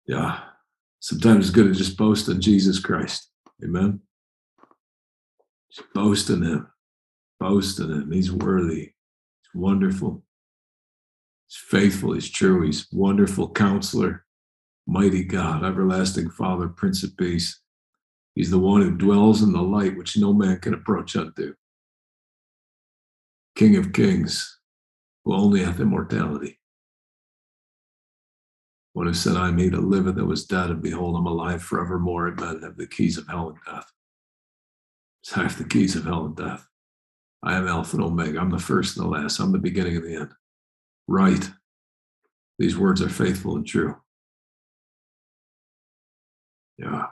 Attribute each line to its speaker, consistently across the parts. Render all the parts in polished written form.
Speaker 1: Yeah. Sometimes it's good to just boast in Jesus Christ. Amen. Just boast in him. Boast in him. He's worthy. He's wonderful. He's faithful. He's true. He's wonderful counselor, mighty God, everlasting Father, Prince of Peace. He's the one who dwells in the light which no man can approach unto. King of kings, who only hath immortality. One who said, I am he that liveth that was dead, and behold, I'm alive forevermore, and men have the keys of hell and death. So I have the keys of hell and death. I am Alpha and Omega. I'm the first and the last. I'm the beginning and the end. Right. These words are faithful and true. Yeah.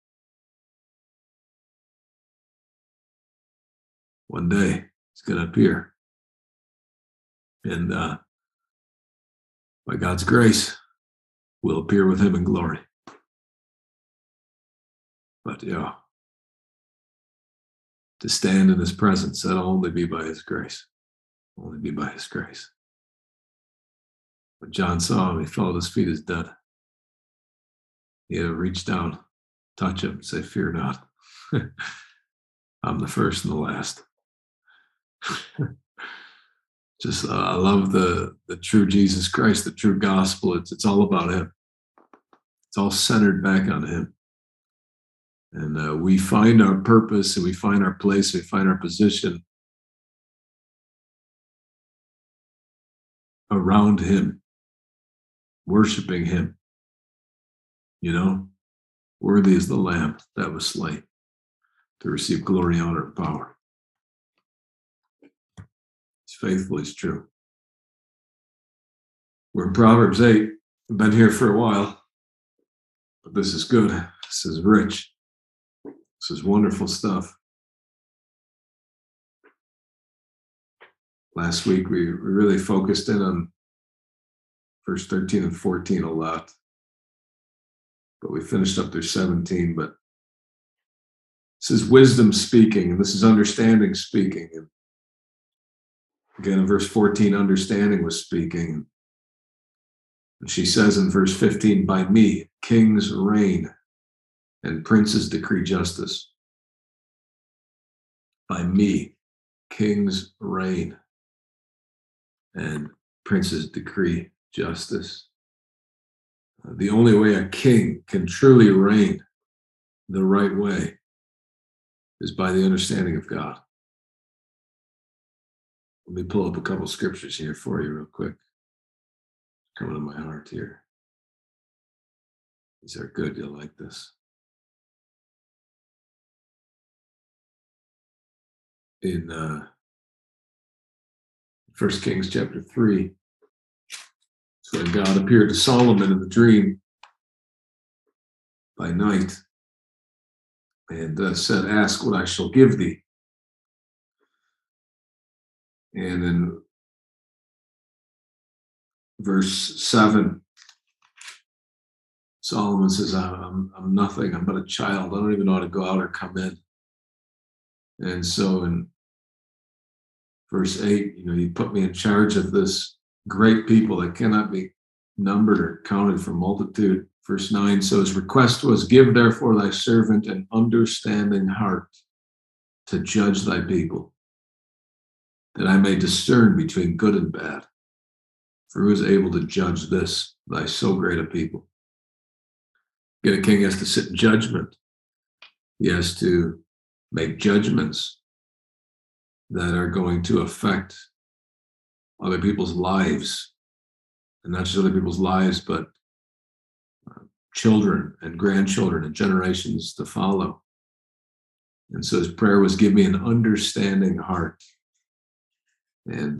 Speaker 1: One day he's going to appear. And by God's grace, we'll appear with him in glory. But yeah, to stand in his presence, that'll only be by his grace. Only be by his grace. When John saw him, he fell at his feet as dead. He had to reach down, touch him, and say, fear not. I'm the first and the last. Just I love the true Jesus Christ, the true gospel. It's all about him. It's all centered back on him. And we find our purpose, and we find our place, we find our position around him, worshiping him. You know, worthy is the Lamb that was slain to receive glory, honor, and power. He's faithful, he's true. We're in Proverbs 8. I've been here for a while, but this is good. This is rich. This is wonderful stuff. Last week, we really focused in on verse 13 and 14 a lot, but we finished up through 17. But this is wisdom speaking, and this is understanding speaking. And again, in verse 14, understanding was speaking. And she says in verse 15, by me, kings reign and princes decree justice. By me, kings reign and princes decree justice. The only way a king can truly reign the right way is by the understanding of God. Let me pull up a couple scriptures here for you real quick. Coming to my heart here. These are good. You'll like this. In 1 Kings chapter 3, it's when God appeared to Solomon in the dream by night and said, ask what I shall give thee. And in verse 7, Solomon says, I'm nothing. I'm but a child. I don't even know how to go out or come in. And so in verse 8, you put me in charge of this great people that cannot be numbered or counted for multitude. Verse 9, so his request was, give therefore thy servant an understanding heart to judge thy people, that I may discern between good and bad. For who is able to judge this, thy so great a people? Again, a king has to sit in judgment. He has to make judgments that are going to affect other people's lives. And not just other people's lives, but children and grandchildren and generations to follow. And so his prayer was, give me an understanding heart. And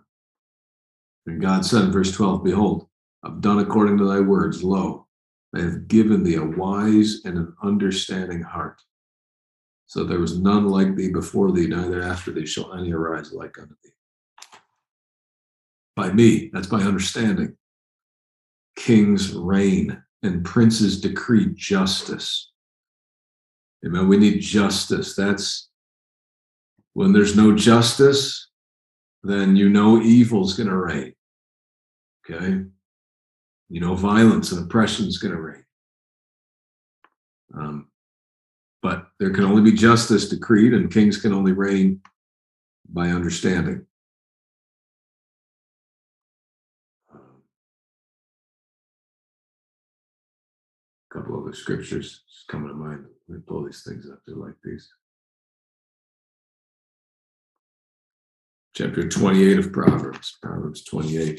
Speaker 1: God said in verse 12, behold, I've done according to thy words. Lo, I have given thee a wise and an understanding heart. So there was none like thee before thee, neither after thee shall any arise like unto thee. By me, that's by understanding. Kings reign and princes decree justice. Amen. We need justice. That's when there's no justice, then evil's going to reign. Okay? Violence and oppression is going to reign. But there can only be justice decreed, and kings can only reign by understanding. A couple other scriptures just coming to mind. Let me pull these things up. They're like these. Chapter 28 of Proverbs, Proverbs 28.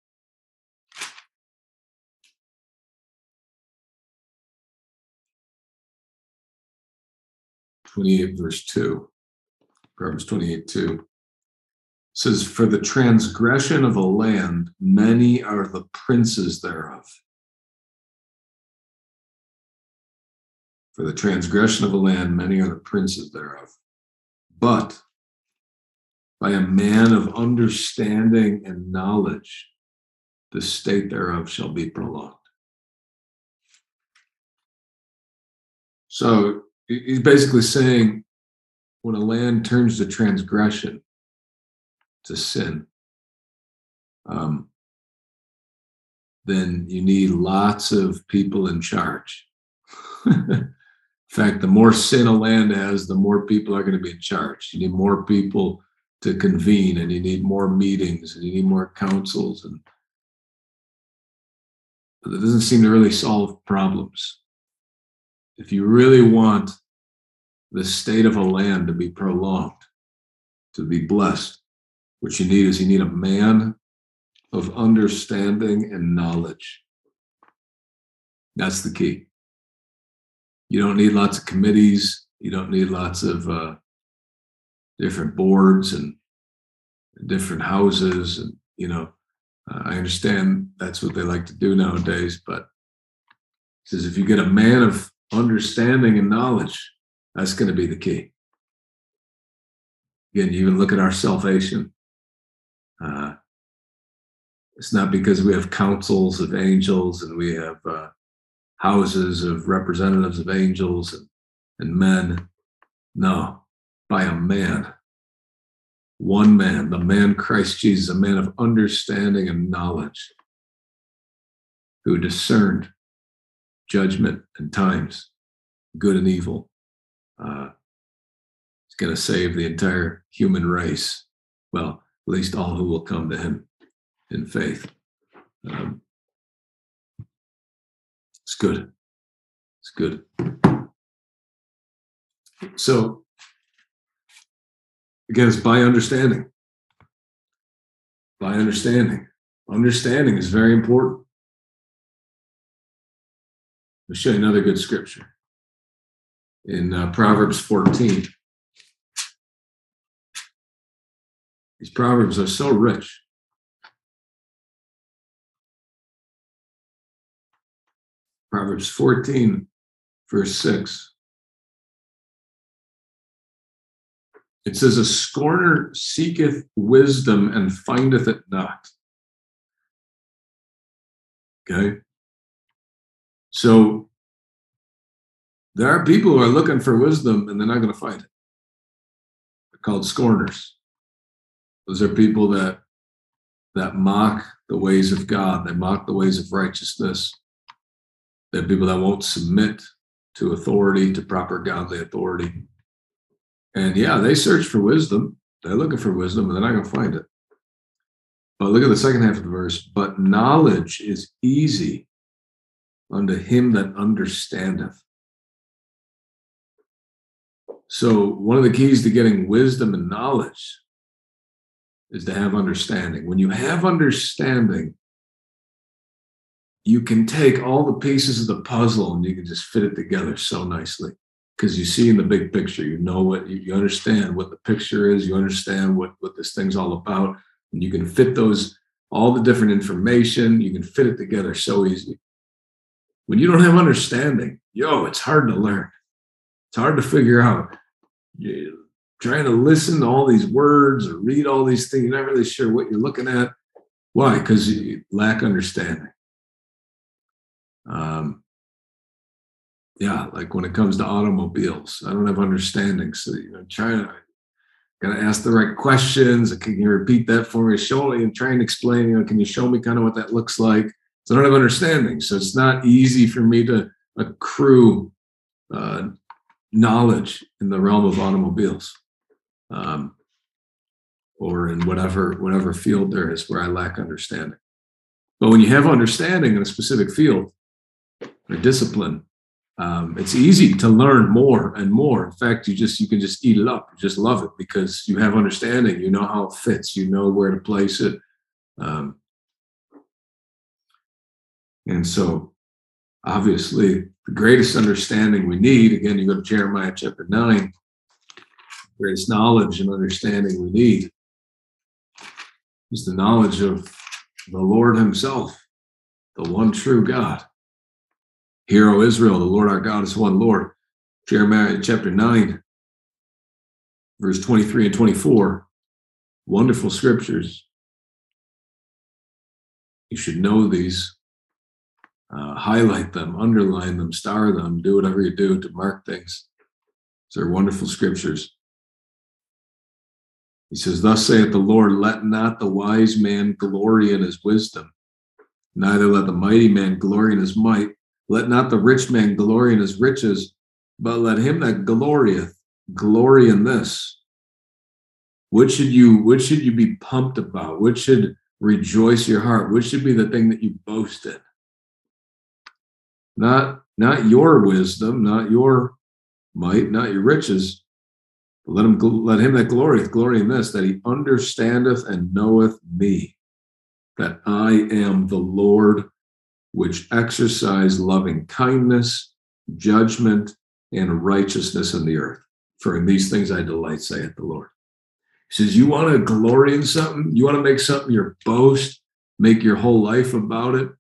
Speaker 1: Verse 2. Proverbs 28:2 says, "For the transgression of a land, many are the princes thereof." For the transgression of a land, many are the princes thereof. But by a man of understanding and knowledge, the state thereof shall be prolonged. So he's basically saying, when a land turns to transgression, to sin, then you need lots of people in charge. In fact, the more sin a land has, the more people are going to be in charge. You need more people to convene, and you need more meetings, and you need more councils, and it doesn't seem to really solve problems. If you really want the state of a land to be prolonged, to be blessed, what you need a man of understanding and knowledge. That's the key. You don't need lots of committees. You don't need lots of different boards and different houses. And, I understand that's what they like to do nowadays, but it says if you get a man of understanding and knowledge, that's going to be the key. Again, you even look at our salvation. It's not because we have councils of angels and we have houses of representatives of angels and men. No, by a man. One man, the man Christ Jesus, a man of understanding and knowledge, who discerned judgment and times, good and evil. He's going to save the entire human race. Well, at least all who will come to him in faith. It's good. It's good. So, again, it's by understanding. By understanding. Understanding is very important. I'll show you another good scripture. In Proverbs 14. These Proverbs are so rich. Proverbs 14, verse 6. It says, "A scorner seeketh wisdom and findeth it not." Okay? So there are people who are looking for wisdom and they're not going to find it. They're called scorners. Those are people that mock the ways of God. They mock the ways of righteousness. They're people that won't submit to authority, to proper godly authority. And yeah, they search for wisdom. They're looking for wisdom, and they're not going to find it. But look at the second half of the verse. "But knowledge is easy unto him that understandeth." So one of the keys to getting wisdom and knowledge is to have understanding. When you have understanding, you can take all the pieces of the puzzle and you can just fit it together so nicely, because you see in the big picture. You know what you understand what the picture is. You understand what this thing's all about, and you can fit all the different information. You can fit it together so easy. When you don't have understanding, it's hard to learn. It's hard to figure out. You're trying to listen to all these words or read all these things. You're not really sure what you're looking at. Why? Because you lack understanding. Like when it comes to automobiles, I don't have understanding. So, gotta ask the right questions. Can you repeat that for me? Show me and try and explain, can you show me kind of what that looks like? So I don't have understanding. So it's not easy for me to accrue knowledge in the realm of automobiles, or in whatever field there is where I lack understanding. But when you have understanding in a specific field or discipline, it's easy to learn more and more. In fact, you can just eat it up. You just love it because you have understanding. You know how it fits. You know where to place it. And so, obviously, the greatest understanding we need, again, you go to Jeremiah chapter 9, greatest knowledge and understanding we need is the knowledge of the Lord himself, the one true God. Hear, O Israel, the Lord our God is one Lord. Jeremiah chapter 9, verse 23 and 24, wonderful scriptures. You should know these, highlight them, underline them, star them, do whatever you do to mark things. These are wonderful scriptures. He says, thus saith the Lord, let not the wise man glory in his wisdom, neither let the mighty man glory in his might. Let not the rich man glory in his riches, but let him that glorieth glory in this. What should you be pumped about? What should rejoice your heart? What should be the thing that you boast in? Not your wisdom, not your might, not your riches. Let him that glorieth glory in this, that he understandeth and knoweth me, that I am the Lord, which exercise loving kindness, judgment, and righteousness in the earth. For in these things I delight, saith the Lord. He says, you want to glory in something? You want to make something your boast, make your whole life about it?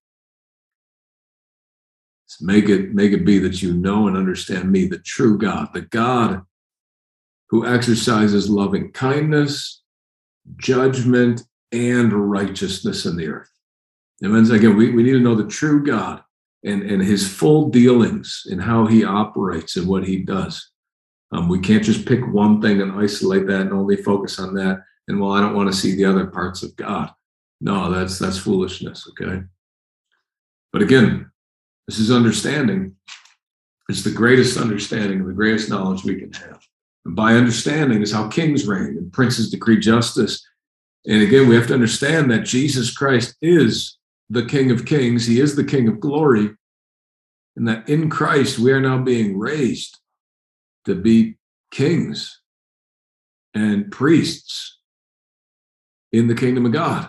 Speaker 1: Make it be that you know and understand me, the true God, the God who exercises loving kindness, judgment, and righteousness in the earth. And again, we need to know the true God and his full dealings in how he operates and what he does. We can't just pick one thing and isolate that and only focus on that. And I don't want to see the other parts of God. No, that's foolishness, okay? But again, this is understanding. It's the greatest understanding and the greatest knowledge we can have. And by understanding is how kings reign and princes decree justice. And again, we have to understand that Jesus Christ is the King of Kings. He is the King of glory. And that in Christ, we are now being raised to be kings and priests in the kingdom of God.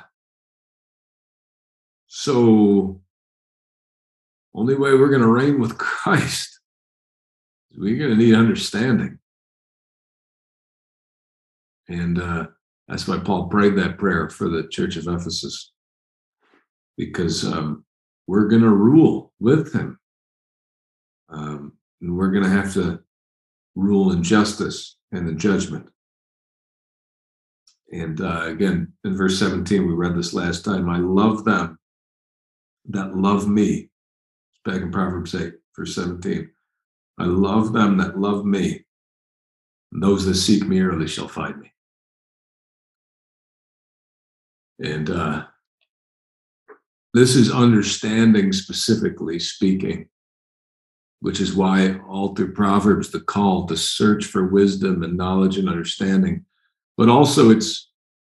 Speaker 1: So, only way we're going to reign with Christ is we're going to need understanding. And that's why Paul prayed that prayer for the church of Ephesus, because we're going to rule with him. And we're going to have to rule in justice and in judgment. And again, in verse 17, we read this last time, I love them that love me. It's back in Proverbs 8, verse 17. I love them that love me. And those that seek me early shall find me. And this is understanding, specifically speaking, which is why all through Proverbs, the call to search for wisdom and knowledge and understanding. But also it's,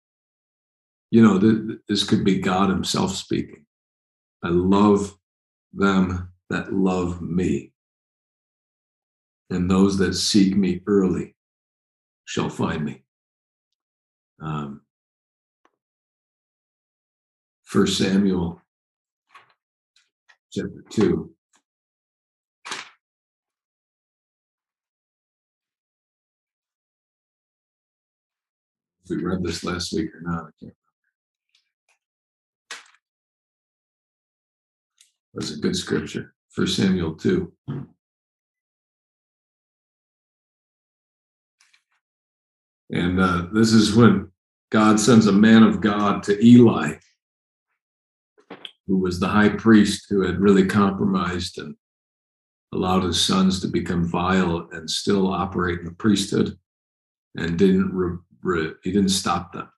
Speaker 1: this could be God himself speaking. I love them that love me. And those that seek me early shall find me. 1 Samuel chapter 2. If we read this last week or not, I can't remember. That's a good scripture. 1 Samuel 2. And this is when God sends a man of God to Eli, who was the high priest who had really compromised and allowed his sons to become vile and still operate in the priesthood, and he didn't stop them.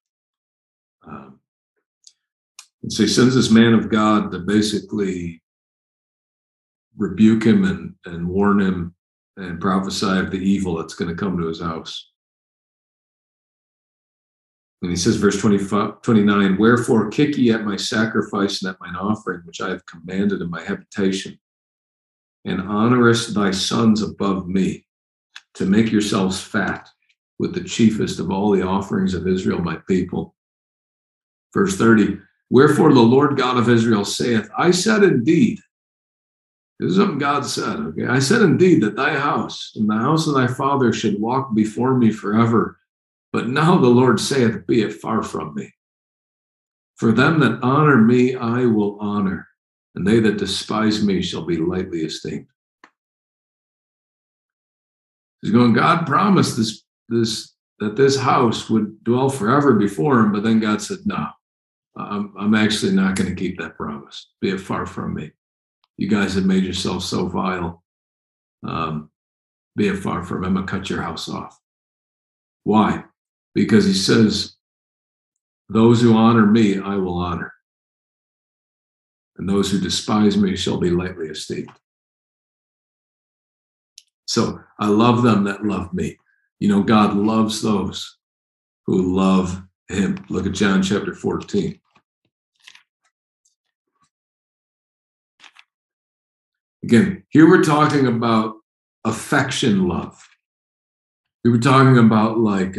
Speaker 1: And so he sends this man of God to basically rebuke him and warn him and prophesy of the evil that's going to come to his house. And he says, verse 29, wherefore kick ye at my sacrifice and at mine offering, which I have commanded in my habitation, and honorest thy sons above me, to make yourselves fat with the chiefest of all the offerings of Israel, my people. Verse 30, wherefore the Lord God of Israel saith, I said indeed, this is something God said, okay? I said indeed that thy house and the house of thy father should walk before me forever. But now the Lord saith, be it far from me. For them that honor me, I will honor, and they that despise me shall be lightly esteemed. He's going, God promised that this house would dwell forever before him, but then God said, no, I'm actually not going to keep that promise. Be it far from me. You guys have made yourselves so vile. Be it far from me. I'm going to cut your house off. Why? Because he says, those who honor me, I will honor. And those who despise me shall be lightly esteemed. So I love them that love me. You know, God loves those who love him. Look at John chapter 14. Again, here we're talking about affection love. We were talking about like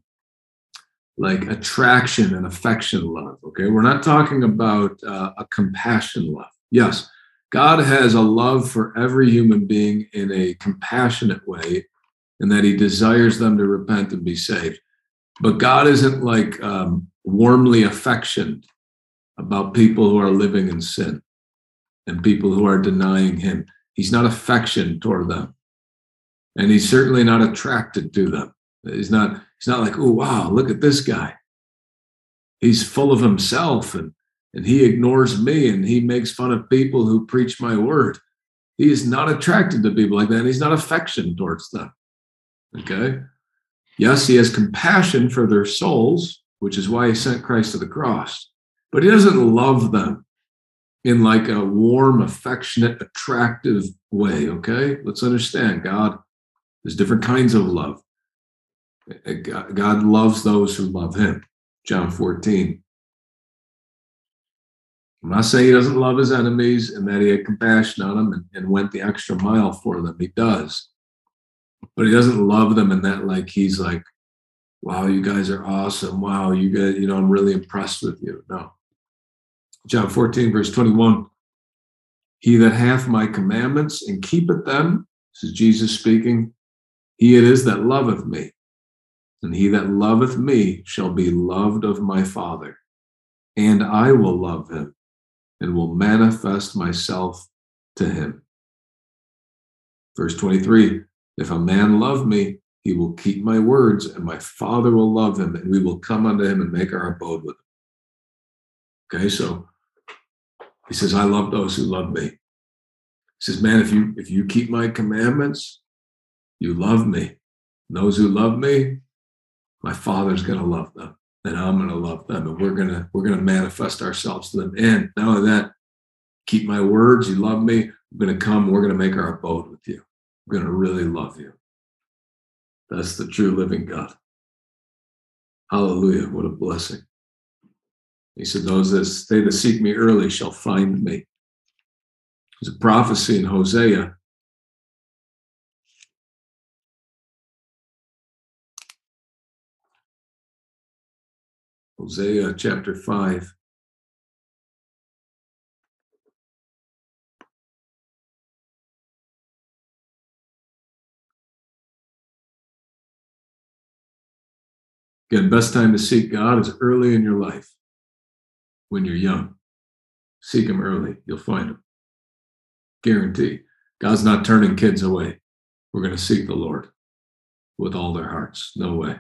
Speaker 1: attraction and affection love, okay? We're not talking about a compassion love. Yes, God has a love for every human being in a compassionate way, and that he desires them to repent and be saved. But God isn't like warmly affectioned about people who are living in sin and people who are denying him. He's not affectioned toward them. And he's certainly not attracted to them. He's not like, oh, wow, look at this guy. He's full of himself and he ignores me and he makes fun of people who preach my word. He is not attracted to people like that. And he's not affectioned towards them. Okay? Yes, he has compassion for their souls, which is why he sent Christ to the cross. But he doesn't love them in like a warm, affectionate, attractive way. Okay? Let's understand, God, there's different kinds of love. God loves those who love him. John 14. I'm not saying he doesn't love his enemies and that he had compassion on them and went the extra mile for them. He does. But he doesn't love them in that like he's like, wow, you guys are awesome. Wow, you guys, I'm really impressed with you. No. John 14, verse 21. He that hath my commandments and keepeth them, this is Jesus speaking, he it is that loveth me. And he that loveth me shall be loved of my Father, and I will love him and will manifest myself to him. Verse 23, if a man love me, he will keep my words, and my Father will love him, and we will come unto him and make our abode with him. Okay, so he says, I love those who love me. He says, man, if you keep my commandments, you love me. And those who love me, my Father's going to love them, and I'm going to love them, and we're going to manifest ourselves to them. And not only that, keep my words. You love me. We're going to come. We're going to make our abode with you. We're going to really love you. That's the true living God. Hallelujah! What a blessing. He said, "Those that seek me early shall find me." There's a prophecy in Hosea. Hosea chapter 5. Again, best time to seek God is early in your life, when you're young. Seek him early. You'll find him. Guarantee. God's not turning kids away. We're going to seek the Lord with all their hearts. No way.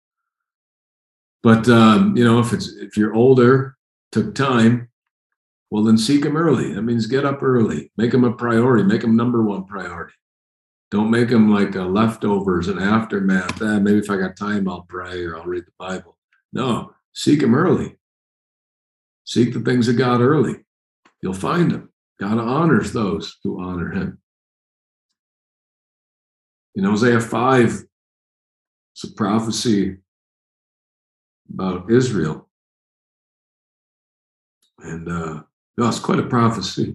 Speaker 1: But, if you're older, took time, well, then seek him early. That means get up early. Make him a priority. Make him number one priority. Don't make them like leftovers and aftermath. Maybe if I got time, I'll pray or I'll read the Bible. No, seek him early. Seek the things of God early. You'll find him. God honors those who honor him. In Hosea 5, it's a prophecy about Israel. And it's quite a prophecy.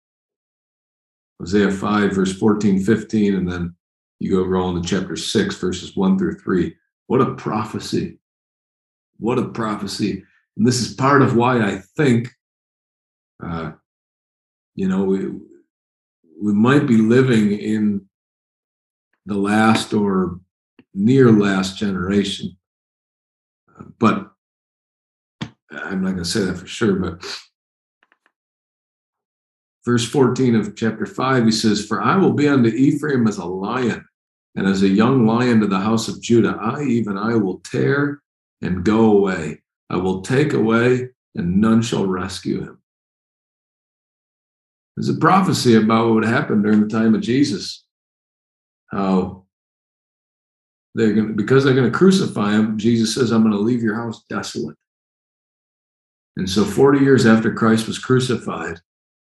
Speaker 1: Hosea 5, verse 14, 15, and then you go roll into chapter 6, verses 1 through 3. What a prophecy. What a prophecy. And this is part of why I think, we might be living in the last or near last generation. But I'm not going to say that for sure, but verse 14 of chapter 5, he says, "For I will be unto Ephraim as a lion, and as a young lion to the house of Judah. I will tear and go away. I will take away, and none shall rescue him." There's a prophecy about what would happen during the time of Jesus. How because they're going to crucify him, Jesus says, "I'm going to leave your house desolate." And so 40 years after Christ was crucified,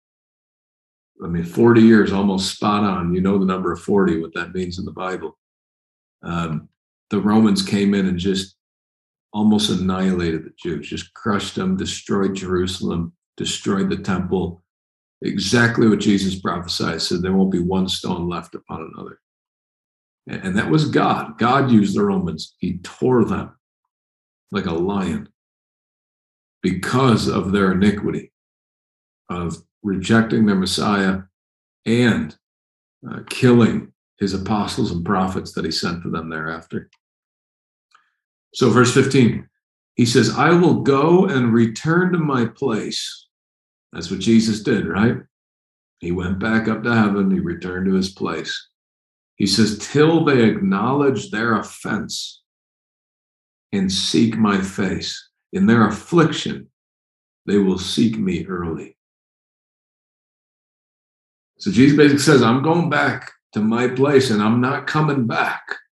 Speaker 1: 40 years, almost spot on. You know the number of 40, what that means in the Bible. The Romans came in and just almost annihilated the Jews, just crushed them, destroyed Jerusalem, destroyed the temple. Exactly what Jesus prophesied, said there won't be one stone left upon another. And that was God. God used the Romans. He tore them like a lion because of their iniquity of rejecting their Messiah and killing his apostles and prophets that he sent to them thereafter. So verse 15, he says, "I will go and return to my place." That's what Jesus did, right? He went back up to heaven. He returned to his place. He says, "Till they acknowledge their offense and seek my face. In their affliction, they will seek me early." So Jesus basically says, I'm going back to my place, and I'm not coming back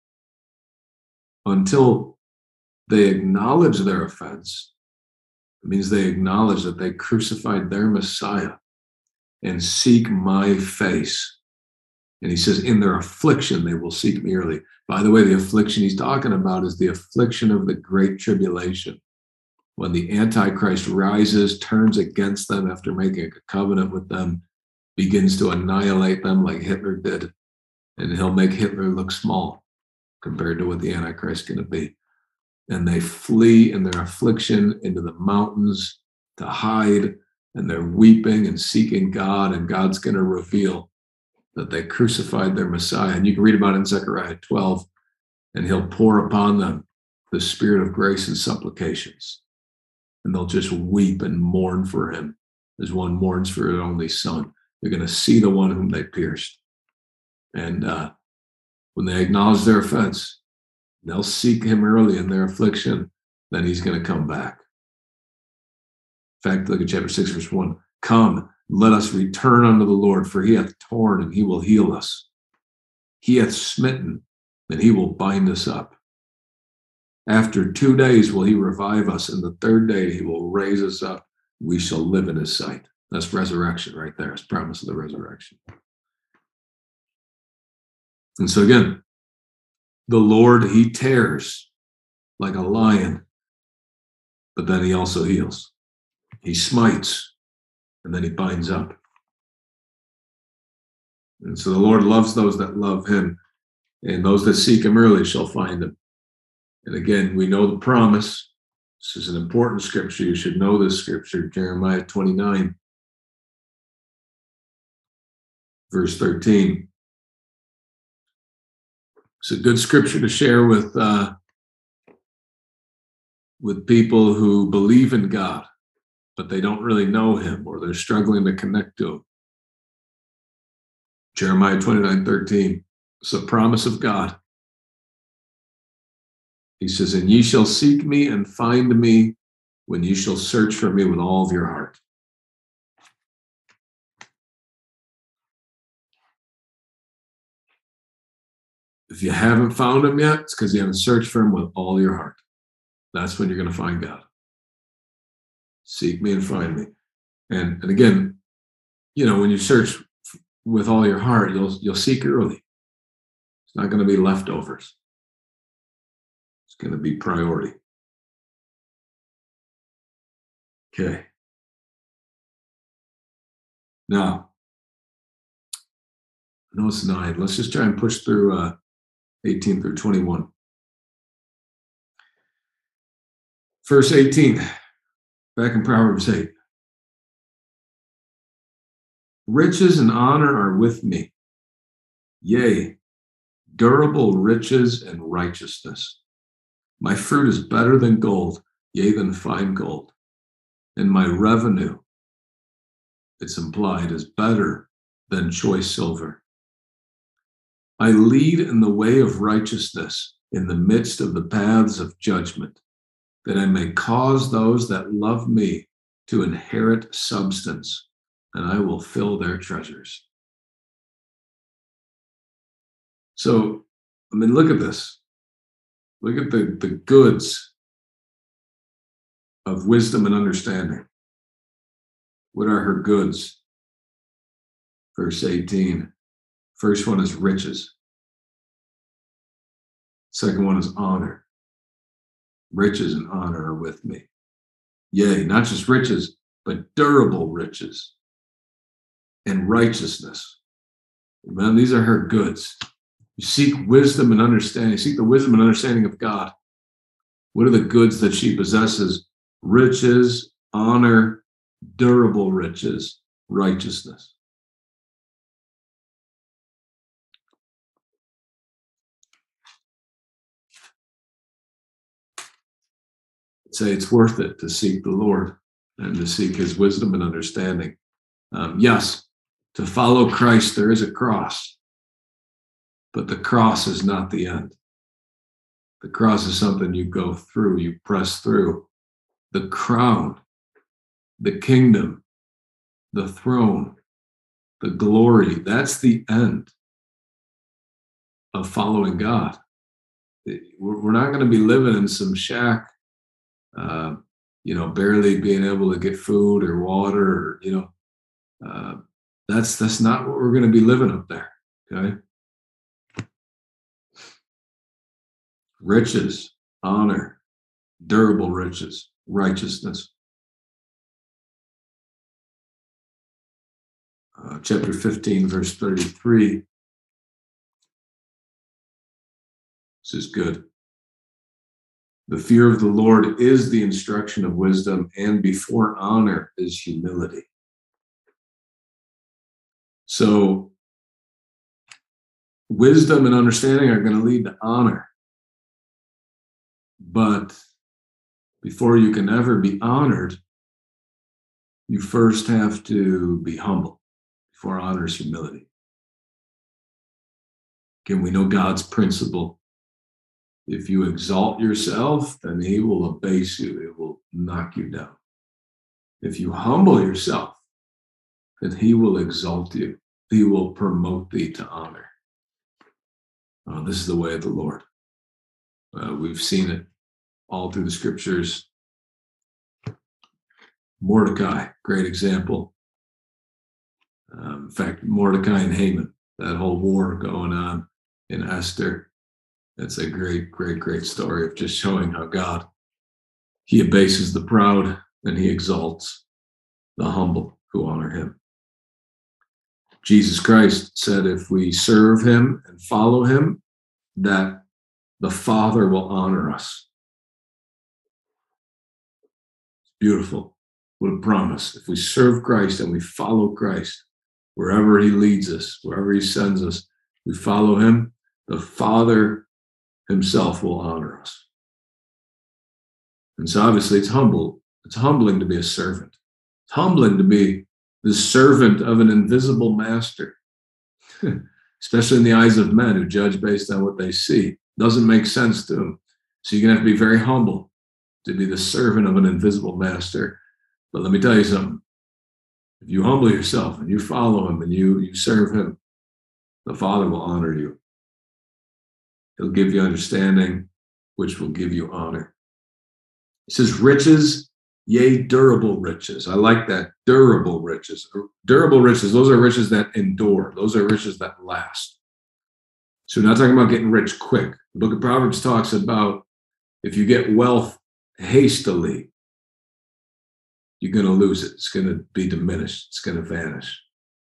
Speaker 1: until they acknowledge their offense. It means they acknowledge that they crucified their Messiah and seek my face. And he says, in their affliction, they will seek me early. By the way, the affliction he's talking about is the affliction of the Great Tribulation. When the Antichrist rises, turns against them after making a covenant with them, begins to annihilate them like Hitler did. And he'll make Hitler look small compared to what the Antichrist is going to be. And they flee in their affliction into the mountains to hide, and they're weeping and seeking God, and God's going to reveal that they crucified their Messiah. And you can read about it in Zechariah 12, and he'll pour upon them the spirit of grace and supplications. And they'll just weep and mourn for him as one mourns for their only son. They're going to see the one whom they pierced. And when they acknowledge their offense, they'll seek him early in their affliction, then he's going to come back. In fact, look at chapter 6, verse 1. "Come, let us return unto the Lord, for he hath torn and he will heal us. He hath smitten and he will bind us up. After 2 days will he revive us, and the third day he will raise us up. We shall live in his sight." That's resurrection right there. It's promise of the resurrection. And so again, the Lord, he tears like a lion, but then he also heals. He smites, and then he binds up. And so the Lord loves those that love him, and those that seek him early shall find him. And again, we know the promise. This is an important scripture. You should know this scripture, Jeremiah 29, verse 13. It's a good scripture to share with people who believe in God, but they don't really know him, or they're struggling to connect to him. Jeremiah 29:13. It's a promise of God. He says, "And ye shall seek me and find me when ye shall search for me with all of your heart." If you haven't found him yet, it's because you haven't searched for him with all your heart. That's when you're going to find God. Seek me and find me. And again, when you search with all your heart, you'll seek early. It's not going to be leftovers. It's going to be priority. Okay. Now, I know it's 9. Let's just try and push through 18 through 21. Verse 18, back in Proverbs 8. Riches and honor are with me. Yea, durable riches and righteousness. My fruit is better than gold, yea, than fine gold. And my revenue, it's implied, is better than choice silver. I lead in the way of righteousness in the midst of the paths of judgment, that I may cause those that love me to inherit substance, and I will fill their treasures. So, I mean, look at this. Look at the goods of wisdom and understanding. What are her goods? Verse 18. First one is riches. Second one is honor. Riches and honor are with me. Yea, not just riches, but durable riches and righteousness. Man, these are her goods. You seek wisdom and understanding. Seek the wisdom and understanding of God. What are the goods that she possesses? Riches, honor, durable riches, righteousness. I'd say it's worth it to seek the Lord and to seek his wisdom and understanding. Yes, to follow Christ, there is a cross, but the cross is not the end. The cross is something you go through, you press through. The crown, the kingdom, the throne, the glory, that's the end of following God. We're not going to be living in some shack, barely being able to get food or water, or, that's not what we're going to be living up there. Okay. Riches, honor, durable riches, righteousness. Chapter 15, verse 33. This is good. The fear of the Lord is the instruction of wisdom, and before honor is humility. So, wisdom and understanding are going to lead to honor. But before you can ever be honored, you first have to be humble. Before honor is humility. Again, we know God's principle. If you exalt yourself, then he will abase you. It will knock you down. If you humble yourself, then he will exalt you. He will promote thee to honor. This is the way of the Lord. We've seen it all through the scriptures. Mordecai, great example. In fact, Mordecai and Haman, that whole war going on in Esther. It's a great, great, great story of just showing how God, he abases the proud and he exalts the humble who honor him. Jesus Christ said if we serve him and follow him, that the Father will honor us. It's beautiful. What a promise. If we serve Christ and we follow Christ, wherever he leads us, wherever he sends us, we follow him, the Father himself will honor us. And so obviously it's humbling to be a servant. It's humbling to be the servant of an invisible master, especially in the eyes of men who judge based on what they see. Doesn't make sense to them. So you're going to have to be very humble to be the servant of an invisible master. But let me tell you something. If you humble yourself and you follow him and you serve him, the Father will honor you. He'll give you understanding, which will give you honor. It says riches, yea, durable riches. I like that. Durable riches. Durable riches, those are riches that endure. Those are riches that last. So we're not talking about getting rich quick. The book of Proverbs talks about if you get wealth hastily, you're going to lose it. It's going to be diminished. It's going to vanish.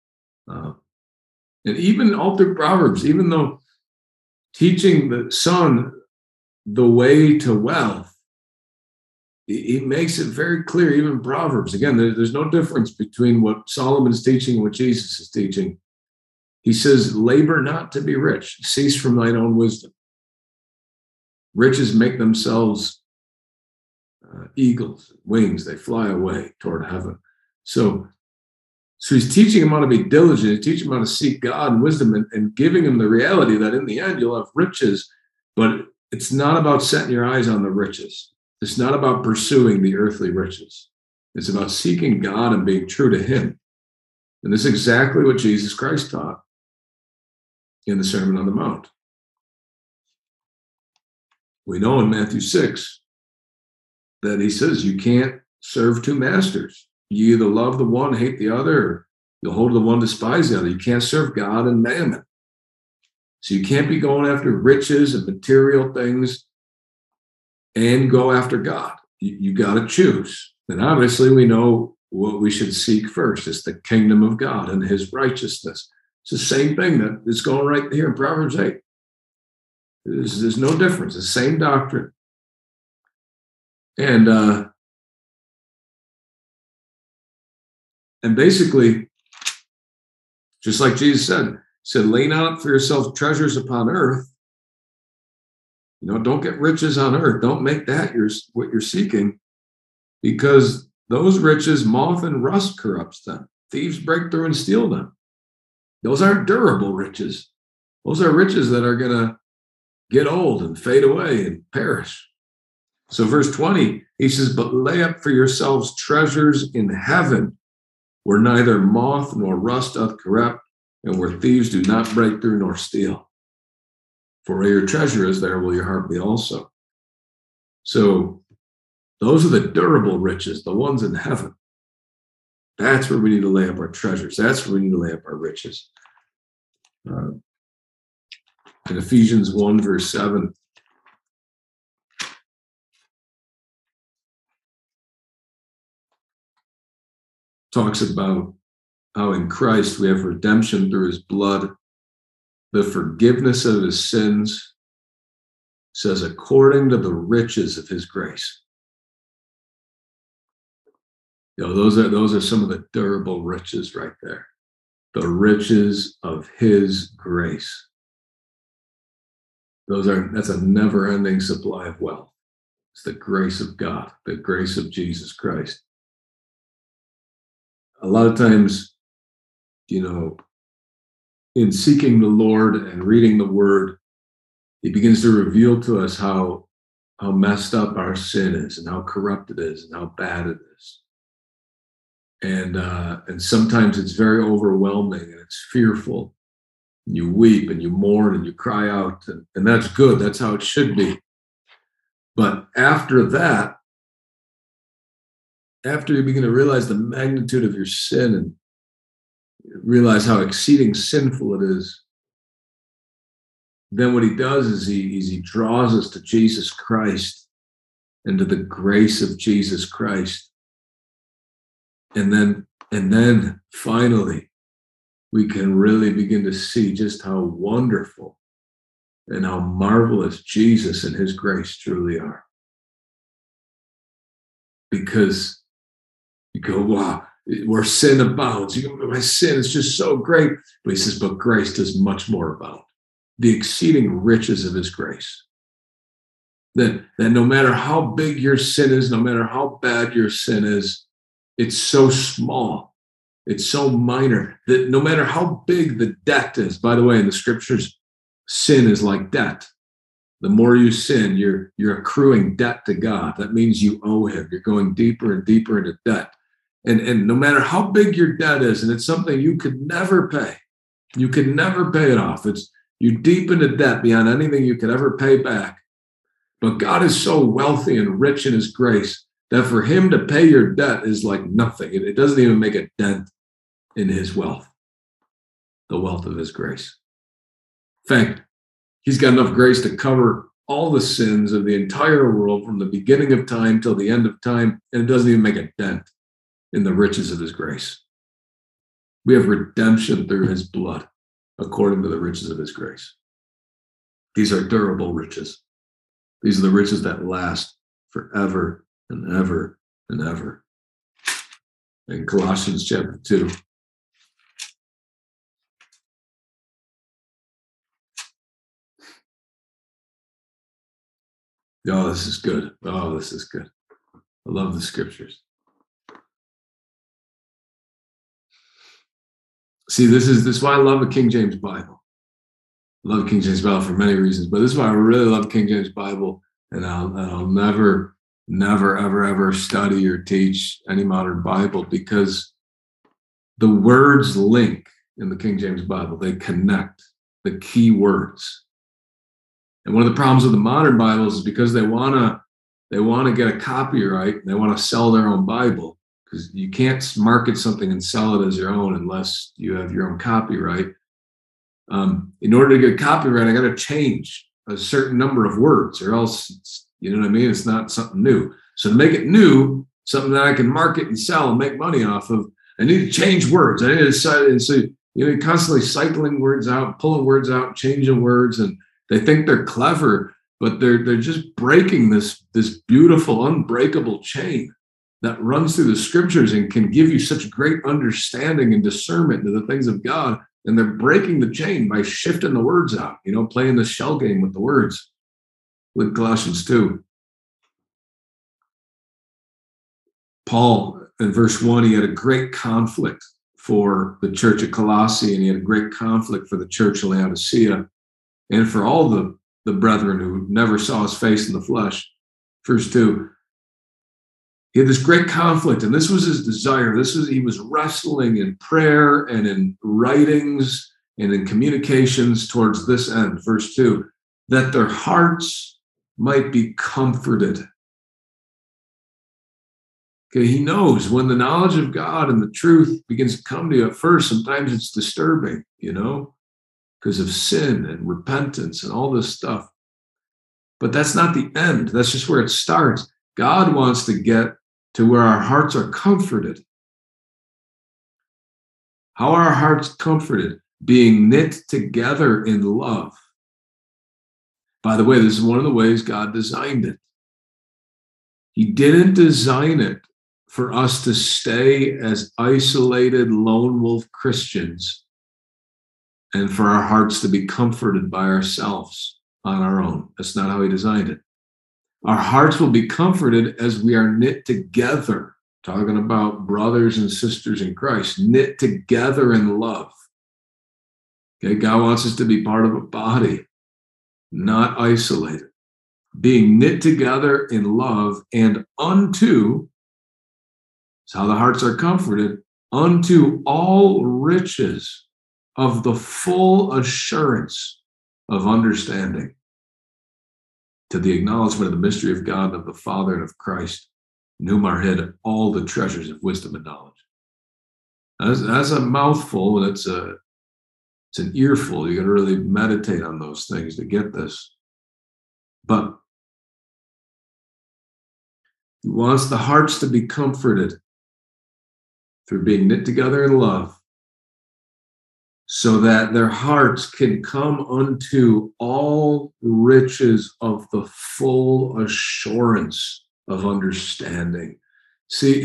Speaker 1: And even all through Proverbs, even though teaching the son the way to wealth, he makes it very clear, even Proverbs. Again, there's no difference between what Solomon's teaching and what Jesus is teaching. He says, labor not to be rich. Cease from thine own wisdom. Riches make themselves eagles, wings. They fly away toward heaven. So he's teaching him how to be diligent. He's teaching him how to seek God and wisdom and giving him the reality that in the end you'll have riches, but it's not about setting your eyes on the riches. It's not about pursuing the earthly riches. It's about seeking God and being true to him. And this is exactly what Jesus Christ taught in the Sermon on the Mount. We know in Matthew 6 that he says you can't serve two masters. You either love the one, hate the other, or you'll hold the one, despise the other. You can't serve God and mammon. So you can't be going after riches and material things and go after God. You got to choose. And obviously we know what we should seek first. It's the kingdom of God and his righteousness. It's the same thing that is going right here in Proverbs 8. There's no difference. The same doctrine. And basically, just like Jesus said, lay not up for yourselves treasures upon earth. Don't get riches on earth. Don't make that what you're seeking, because those riches, moth and rust corrupts them. Thieves break through and steal them. Those aren't durable riches. Those are riches that are going to get old and fade away and perish. So verse 20, he says, but lay up for yourselves treasures in heaven, where neither moth nor rust doth corrupt, and where thieves do not break through nor steal. For where your treasure is, there will your heart be also. So those are the durable riches, the ones in heaven. That's where we need to lay up our treasures. That's where we need to lay up our riches. In Ephesians 1, verse 7, talks about how in Christ we have redemption through his blood, the forgiveness of his sins, says according to the riches of his grace. Those are some of the durable riches right there. The riches of his grace. That's a never-ending supply of wealth. It's the grace of God, the grace of Jesus Christ. A lot of times, in seeking the Lord and reading the word, he begins to reveal to us how messed up our sin is and how corrupt it is and how bad it is. And sometimes it's very overwhelming and it's fearful. You weep and you mourn and you cry out, and that's good. That's how it should be. But after that, after you begin to realize the magnitude of your sin and realize how exceeding sinful it is, then what he does is he draws us to Jesus Christ and to the grace of Jesus Christ. And then finally, we can really begin to see just how wonderful and how marvelous Jesus and his grace truly are. Because you go, wow, where sin abounds. You go, my sin is just so great. But he says, but grace does much more abound. The exceeding riches of his grace. That no matter how big your sin is, no matter how bad your sin is, it's so small. It's so minor that no matter how big the debt is, by the way, in the scriptures, sin is like debt. The more you sin, you're accruing debt to God. That means you owe him. You're going deeper and deeper into debt. And no matter how big your debt is, and it's something you could never pay, you could never pay it off. You deep into debt beyond anything you could ever pay back. But God is so wealthy and rich in his grace that for him to pay your debt is like nothing. It doesn't even make a dent in his wealth, the wealth of his grace. In fact, He's got enough grace to cover all the sins of the entire world from the beginning of time till the end of time, and it doesn't even make a dent in the riches of his grace. We have redemption through his blood, according to the riches of his grace. These are durable riches. These are the riches that last forever and ever and ever. In Colossians chapter 2. Oh, this is good. Oh, this is good. I love the scriptures. See, this is why I love the King James Bible. I love King James Bible for many reasons, but this is why I really love King James Bible, and I'll never, ever, ever study or teach any modern Bible, because the words link in the King James Bible. They connect the key words. And one of the problems with the modern Bibles is because they want to get a copyright, they want to sell their own Bible, because you can't market something and sell it as your own unless you have your own copyright. In order to get copyright, I got to change a certain number of words, or else, you know what I mean? It's not something new. So to make it new, something that I can market and sell and make money off of, I need to change words. I need to decide. And so you're constantly cycling words out, pulling words out, changing words, and they think they're clever, but they're just breaking this beautiful, unbreakable chain that runs through the scriptures and can give you such great understanding and discernment to the things of God. And they're breaking the chain by shifting the words out, playing the shell game with the words. With Colossians 2. Paul, in verse 1, he had a great conflict for the church at Colossae, and he had a great conflict for the church of Laodicea, and for all the brethren who never saw his face in the flesh. Verse 2, he had this great conflict, and this was his desire. He was wrestling in prayer and in writings and in communications towards this end. Verse 2, that their hearts might be comforted. Okay, he knows when the knowledge of God and the truth begins to come to you at first, sometimes it's disturbing, because of sin and repentance and all this stuff. But that's not the end. That's just where it starts. God wants to get to where our hearts are comforted. How are our hearts comforted? Being knit together in love. By the way, this is one of the ways God designed it. He didn't design it for us to stay as isolated lone wolf Christians and for our hearts to be comforted by ourselves on our own. That's not how he designed it. Our hearts will be comforted as we are knit together, talking about brothers and sisters in Christ, knit together in love. Okay, God wants us to be part of a body, not isolated. Being knit together in love, and unto, that's how the hearts are comforted, unto all riches of the full assurance of understanding, to the acknowledgement of the mystery of God, of the Father, and of Christ, in whom are hid all the treasures of wisdom and knowledge. That's a mouthful, and it's an earful. You got to really meditate on those things to get this. But he wants the hearts to be comforted through being knit together in love, so that their hearts can come unto all riches of the full assurance of understanding. See,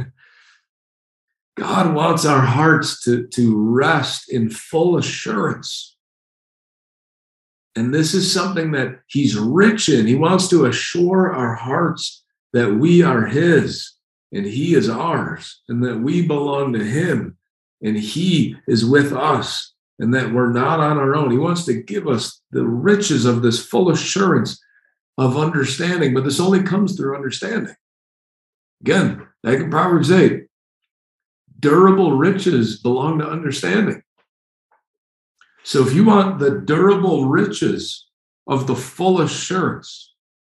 Speaker 1: God wants our hearts to rest in full assurance. And this is something that he's rich in. He wants to assure our hearts that we are his and he is ours, and that we belong to him and he is with us, and that we're not on our own. He wants to give us the riches of this full assurance of understanding, but this only comes through understanding. Again, like in Proverbs 8, durable riches belong to understanding. So if you want the durable riches of the full assurance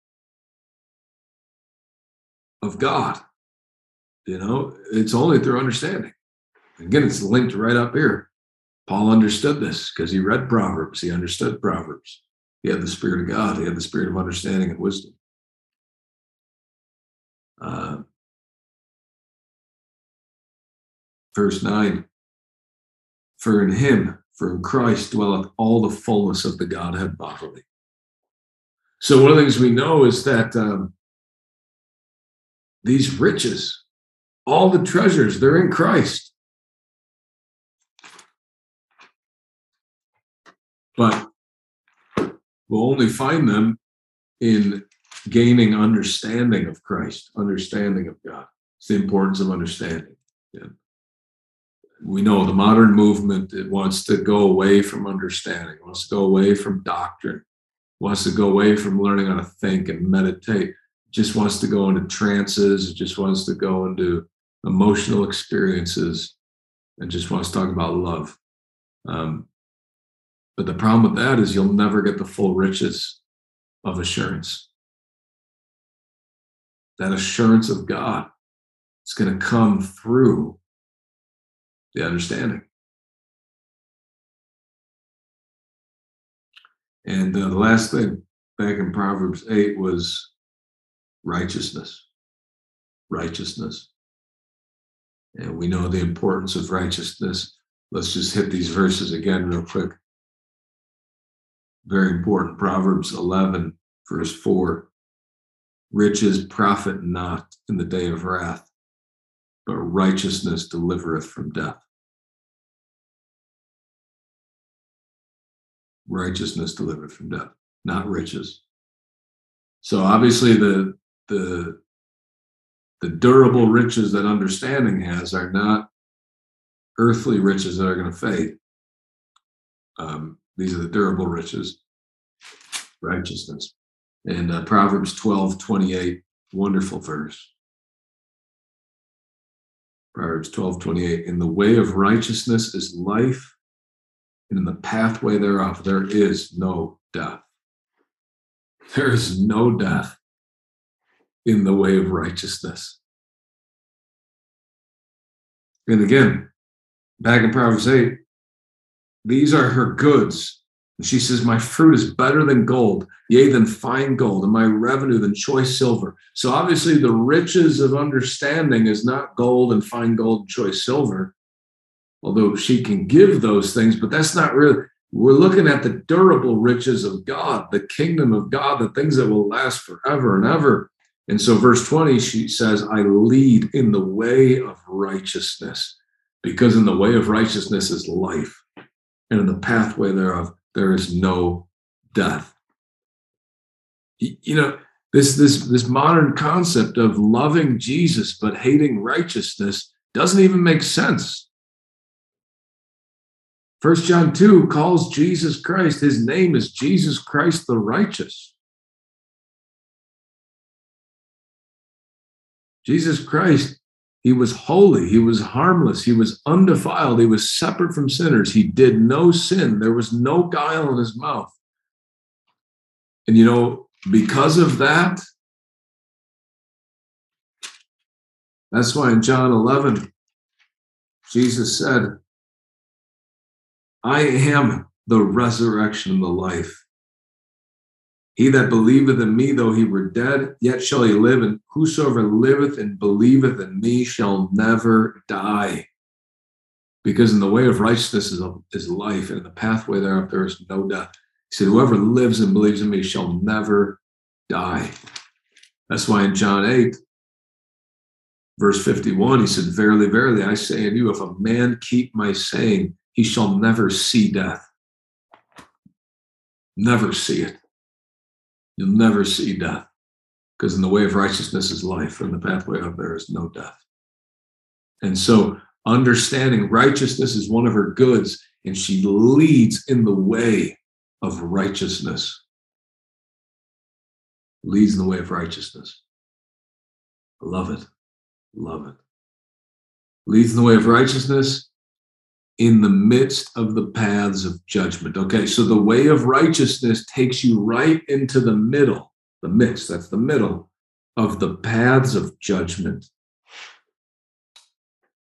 Speaker 1: of God, it's only through understanding. Again, it's linked right up here. Paul understood this because he read Proverbs. He understood Proverbs. He had the Spirit of God. He had the Spirit of understanding and wisdom. Verse 9, for in Christ dwelleth all the fullness of the Godhead bodily. So one of the things we know is that these riches, all the treasures, they're in Christ. But we'll only find them in gaining understanding of Christ, understanding of God. It's the importance of understanding. Yeah. We know the modern movement, it wants to go away from understanding, wants to go away from doctrine, wants to go away from learning how to think and meditate, just wants to go into trances, just wants to go into emotional experiences, and just wants to talk about love. But the problem with that is you'll never get the full riches of assurance. That assurance of God is going to come through the understanding. And the last thing back in Proverbs 8 was righteousness. Righteousness. And we know the importance of righteousness. Let's just hit these verses again real quick. Very important. Proverbs 11, verse 4. Riches profit not in the day of wrath, but righteousness delivereth from death. Righteousness delivereth from death, not riches. So obviously the durable riches that understanding has are not earthly riches that are going to fade. These are the durable riches, righteousness. And Proverbs 12:28, wonderful verse. Proverbs 12:28, in the way of righteousness is life, and in the pathway thereof there is no death. There is no death in the way of righteousness. And again, back in Proverbs 8, these are her goods. And she says, my fruit is better than gold, yea, than fine gold, and my revenue than choice silver. So obviously the riches of understanding is not gold and fine gold and choice silver, although she can give those things, but that's not really, we're looking at the durable riches of God, the kingdom of God, the things that will last forever and ever. And so verse 20, she says, I lead in the way of righteousness, because in the way of righteousness is life, and in the pathway thereof, there is no death. You know, this modern concept of loving Jesus but hating righteousness doesn't even make sense. 1 John 2 calls Jesus Christ, his name is Jesus Christ the righteous. Jesus Christ, he was holy, he was harmless, he was undefiled, he was separate from sinners, he did no sin, there was no guile in his mouth. And you know, because of that, that's why in John 11, Jesus said, I am the resurrection and the life. He that believeth in me, though he were dead, yet shall he live, and whosoever liveth and believeth in me shall never die. Because in the way of righteousness is life, and in the pathway thereof there is no death. He said, whoever lives and believes in me shall never die. That's why in John 8, verse 51, he said, verily, verily, I say unto you, if a man keep my saying, he shall never see death. Never see it. You'll never see death, because in the way of righteousness is life, and in the pathway of there is no death. And so understanding righteousness is one of her goods, and she leads in the way of righteousness. Leads in the way of righteousness. I love it. Love it. Leads in the way of righteousness in the midst of the paths of judgment. Okay, so the way of righteousness takes you right into the middle, the midst, that's the middle of the paths of judgment.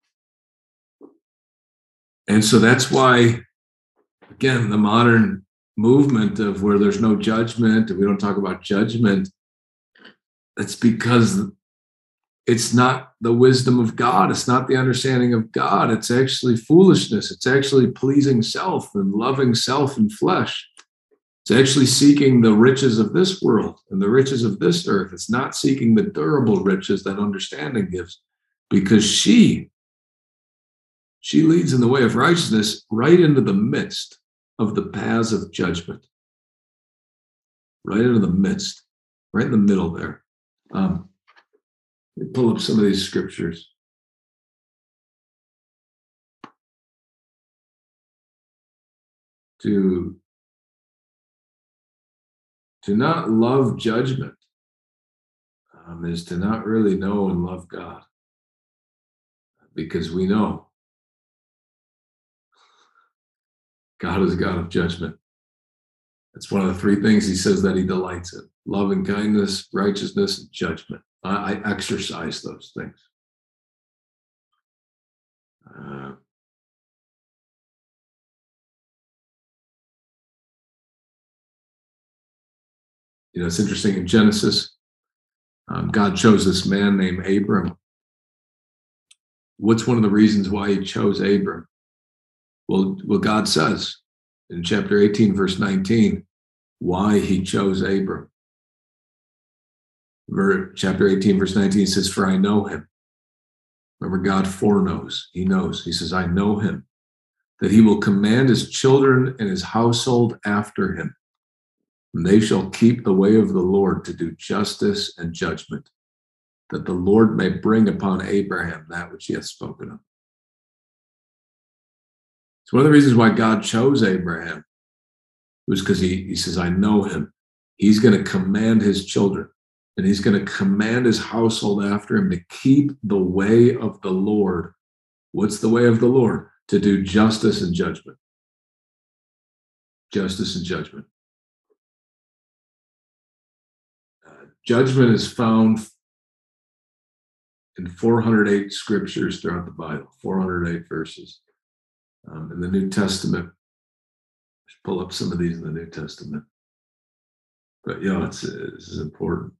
Speaker 1: And so that's why, again, the modern movement of where there's no judgment and we don't talk about judgment, it's because it's not the wisdom of God. It's not the understanding of God. It's actually foolishness. It's actually pleasing self and loving self and flesh. It's actually seeking the riches of this world and the riches of this earth. It's not seeking the durable riches that understanding gives, because she leads in the way of righteousness right into the midst of the paths of judgment. Right into the midst, right in the middle there. Let me pull up some of these scriptures. To not love judgment is to not really know and love God, because we know God is a God of judgment. It's one of the three things he says that he delights in: love and kindness, righteousness, and judgment. I exercise those things. It's interesting in Genesis, God chose this man named Abram. What's one of the reasons why he chose Abram? Well, God says in chapter 18, verse 19, why he chose Abram. Chapter 18, verse 19 says, "For I know him." Remember, God foreknows. He knows. He says, "I know him, that he will command his children and his household after him. And they shall keep the way of the Lord to do justice and judgment, that the Lord may bring upon Abraham that which he hath spoken of." It's one of the reasons why God chose Abraham. It was because he says, "I know him. He's going to command his children, and he's going to command his household after him to keep the way of the Lord." What's the way of the Lord? To do justice and judgment. Justice and judgment. Judgment is found in 408 scriptures throughout the Bible, 408 verses. In the New Testament, let's pull up some of these in the New Testament. But this is important.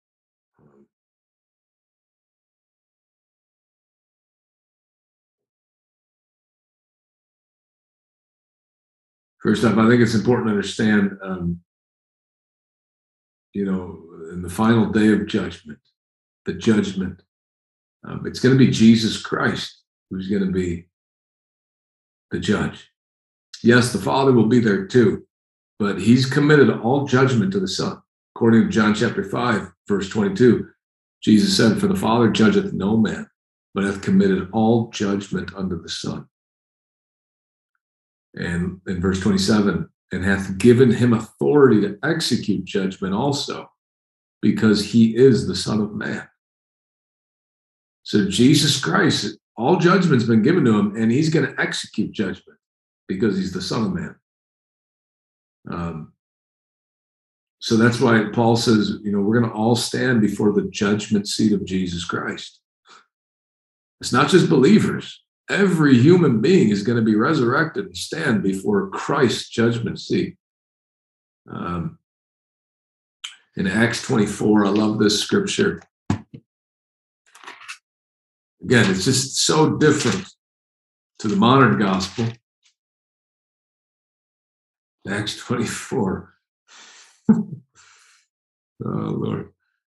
Speaker 1: First off, I think it's important to understand, in the final day of judgment, the judgment, it's going to be Jesus Christ who's going to be the judge. Yes, the Father will be there too, but he's committed all judgment to the Son. According to John chapter 5, verse 22, Jesus said, "For the Father judgeth no man, but hath committed all judgment unto the Son." And in verse 27, "and hath given him authority to execute judgment also, because he is the Son of Man." So Jesus Christ, all judgment's been given to him, and he's going to execute judgment because he's the Son of Man. So that's why Paul says, we're going to all stand before the judgment seat of Jesus Christ. It's not just believers. Every human being is going to be resurrected and stand before Christ's judgment seat. In Acts 24, I love this scripture. Again, it's just so different to the modern gospel. Acts 24. Oh, Lord.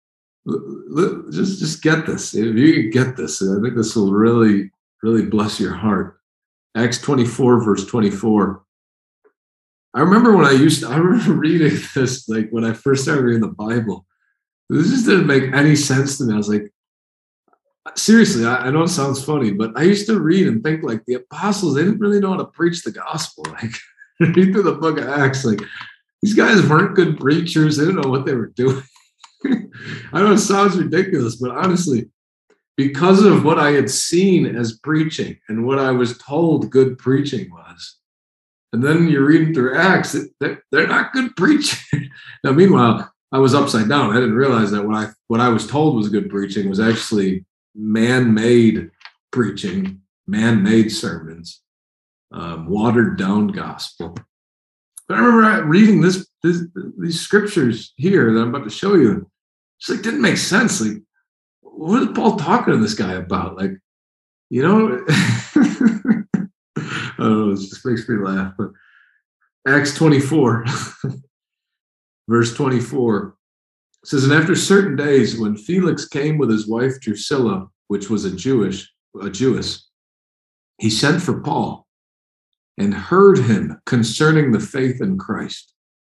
Speaker 1: Just get this. If you get this, I think this will really, really bless your heart. Acts 24, verse 24. I remember reading this, like when I first started reading the Bible. This just didn't make any sense to me. I was like, seriously, I know it sounds funny, but I used to read and think like the apostles, they didn't really know how to preach the gospel. Like, read through the book of Acts, like these guys weren't good preachers. They didn't know what they were doing. I know it sounds ridiculous, but honestly, because of what I had seen as preaching and what I was told good preaching was, and then you're reading through Acts, they're not good preaching. Now, meanwhile, I was upside down. I didn't realize that what I was told was good preaching was actually man-made preaching, man-made sermons, watered down gospel. But I remember reading these scriptures here that I'm about to show you. It's like, didn't make sense. Like, what is Paul talking to this guy about? Like, you know, I don't know, it just makes me laugh. But Acts 24, verse 24 says, and after certain days, when Felix came with his wife Drusilla, which was a Jewess, he sent for Paul and heard him concerning the faith in Christ.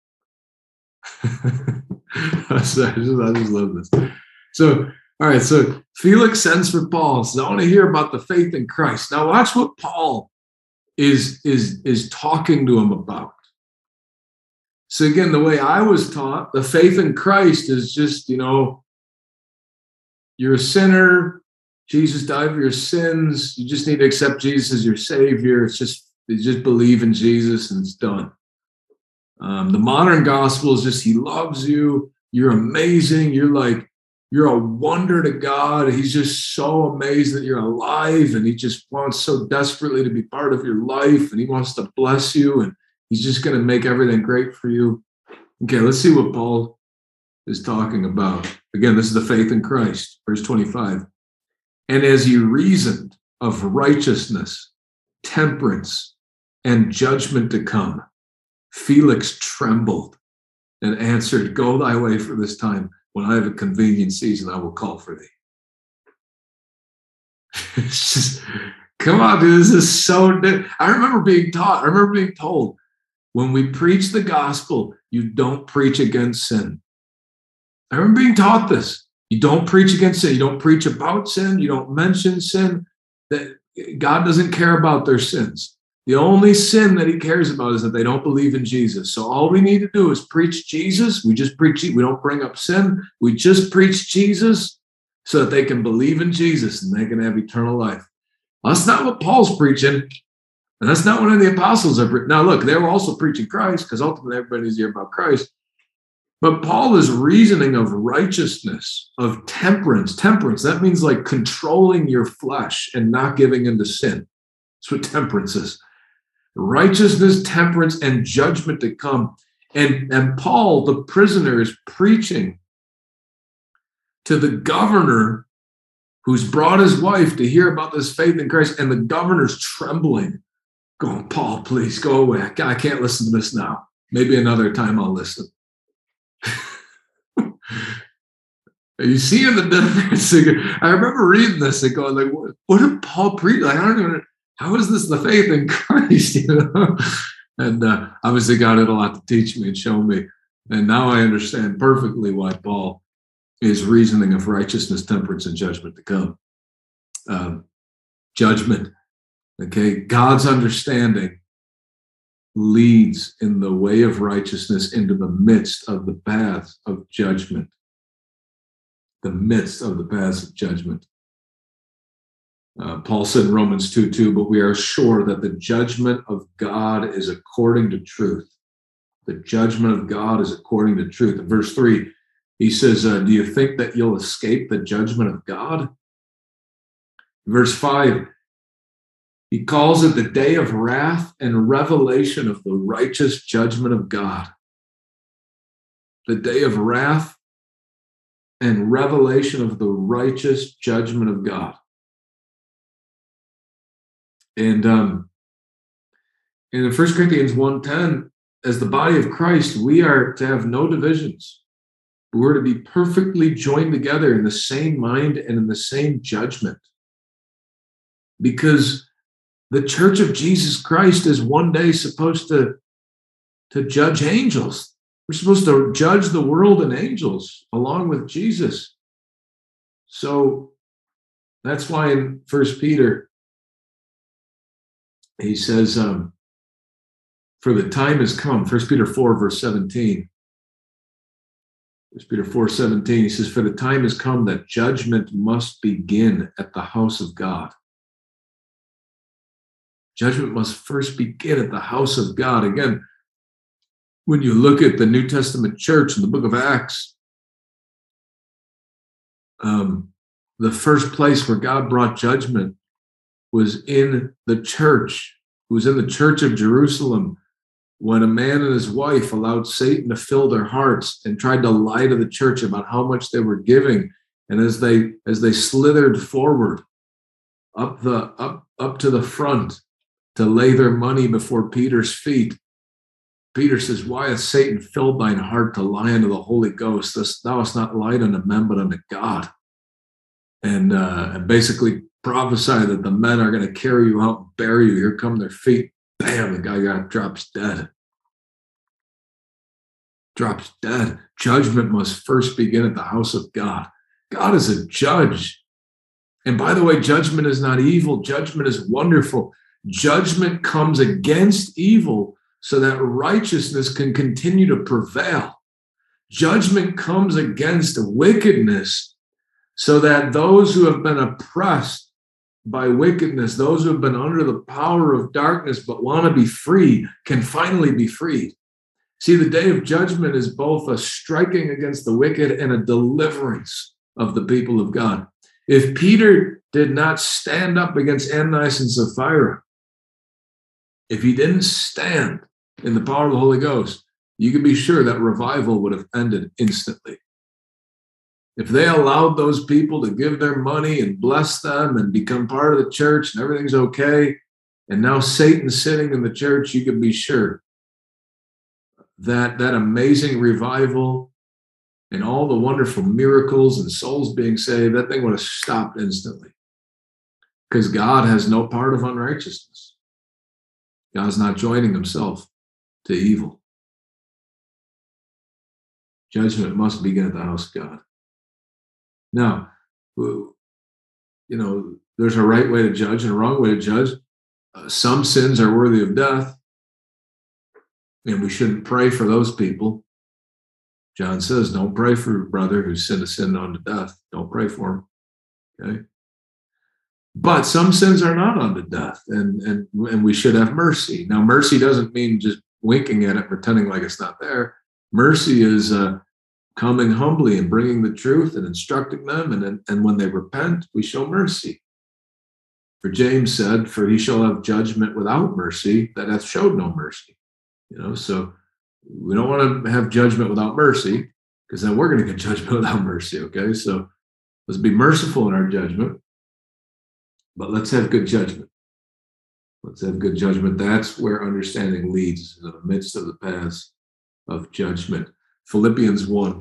Speaker 1: I just love this. So, all right, so Felix sends for Paul and says, I want to hear about the faith in Christ. Now watch what Paul is talking to him about. So again, the way I was taught, the faith in Christ is just, you know, you're a sinner, Jesus died for your sins, you just need to accept Jesus as your Savior. It's just, you just believe in Jesus and it's done. The modern gospel is just, he loves you, you're amazing, you're a wonder to God. He's just so amazed that you're alive, and he just wants so desperately to be part of your life, and he wants to bless you, and he's just going to make everything great for you. Okay, let's see what Paul is talking about. Again, this is the faith in Christ, verse 25. And as he reasoned of righteousness, temperance, and judgment to come, Felix trembled and answered, go thy way for this time. When I have a convenient season, I will call for thee. It's just, come on, dude, this is so I remember being told, when we preach the gospel, you don't preach against sin. I remember being taught this. You don't preach against sin. You don't preach about sin. You don't mention sin. That God doesn't care about their sins. The only sin that he cares about is that they don't believe in Jesus. So all we need to do is preach Jesus. We just preach it. We don't bring up sin. We just preach Jesus so that they can believe in Jesus and they can have eternal life. That's not what Paul's preaching. And that's not what any of the apostles are preaching. Now, look, they were also preaching Christ, because ultimately everybody needs to hear about Christ. But Paul is reasoning of righteousness, of temperance. Temperance, that means like controlling your flesh and not giving into sin. That's what temperance is. Righteousness, temperance, and judgment to come. And Paul, the prisoner, is preaching to the governor who's brought his wife to hear about this faith in Christ, and the governor's trembling, going, Paul, please go away. I can't listen to this now. Maybe another time I'll listen. Are you seeing the difference? I remember reading this and going, like, what did Paul preach? Like, I don't even, how is this the faith in Christ? You know? And obviously God had a lot to teach me and show me. And now I understand perfectly why Paul is reasoning of righteousness, temperance, and judgment to come. Judgment. Okay, God's understanding leads in the way of righteousness into the midst of the paths of judgment. The midst of the paths of judgment. Paul said in Romans 2:2, but we are sure that the judgment of God is according to truth. The judgment of God is according to truth. In verse 3, he says, do you think that you'll escape the judgment of God? Verse 5, he calls it the day of wrath and revelation of the righteous judgment of God. The day of wrath and revelation of the righteous judgment of God. And in 1 Corinthians 1:10, as the body of Christ, we are to have no divisions. We're to be perfectly joined together in the same mind and in the same judgment. Because the Church of Jesus Christ is one day supposed to judge angels. We're supposed to judge the world and angels along with Jesus. So that's why in 1 Peter, he says, for the time has come, 1 Peter 4, verse 17. 1 Peter 4:17, he says, for the time has come that judgment must begin at the house of God. Judgment must first begin at the house of God. Again, when you look at the New Testament church in the book of Acts, the first place where God brought judgment was in the church. It was in the church of Jerusalem, when a man and his wife allowed Satan to fill their hearts and tried to lie to the church about how much they were giving, and as they slithered forward up to the front to lay their money before Peter's feet, Peter says, "Why hath Satan filled thine heart to lie unto the Holy Ghost? Thou hast not lied unto men, but unto God." And basically prophesy that the men are going to carry you out and bury you. Here come their feet. Bam, the guy drops dead. Drops dead. Judgment must first begin at the house of God. God is a judge. And by the way, judgment is not evil. Judgment is wonderful. Judgment comes against evil so that righteousness can continue to prevail. Judgment comes against wickedness so that those who have been oppressed by wickedness, those who have been under the power of darkness but want to be free, can finally be freed. See, the day of judgment is both a striking against the wicked and a deliverance of the people of God. If Peter did not stand up against Ananias and Sapphira, if he didn't stand in the power of the Holy Ghost, you can be sure that revival would have ended instantly. If they allowed those people to give their money and bless them and become part of the church and everything's okay, and now Satan's sitting in the church, you can be sure that that amazing revival and all the wonderful miracles and souls being saved, that thing would have stopped instantly. Because God has no part of unrighteousness. God's not joining himself to evil. Judgment must begin at the house of God. Now, there's a right way to judge and a wrong way to judge. Some sins are worthy of death, and we shouldn't pray for those people. John says, don't pray for your brother who's sinned a sin unto death. Don't pray for him. Okay? But some sins are not unto death, and we should have mercy. Now, mercy doesn't mean just winking at it, pretending like it's not there. Mercy is coming humbly and bringing the truth and instructing them, and when they repent, we show mercy. For James said, "For he shall have judgment without mercy that hath showed no mercy." So we don't want to have judgment without mercy, because then we're going to get judgment without mercy. Okay, so let's be merciful in our judgment, but let's have good judgment. Let's have good judgment. That's where understanding leads, in the midst of the paths of judgment. Philippians 1.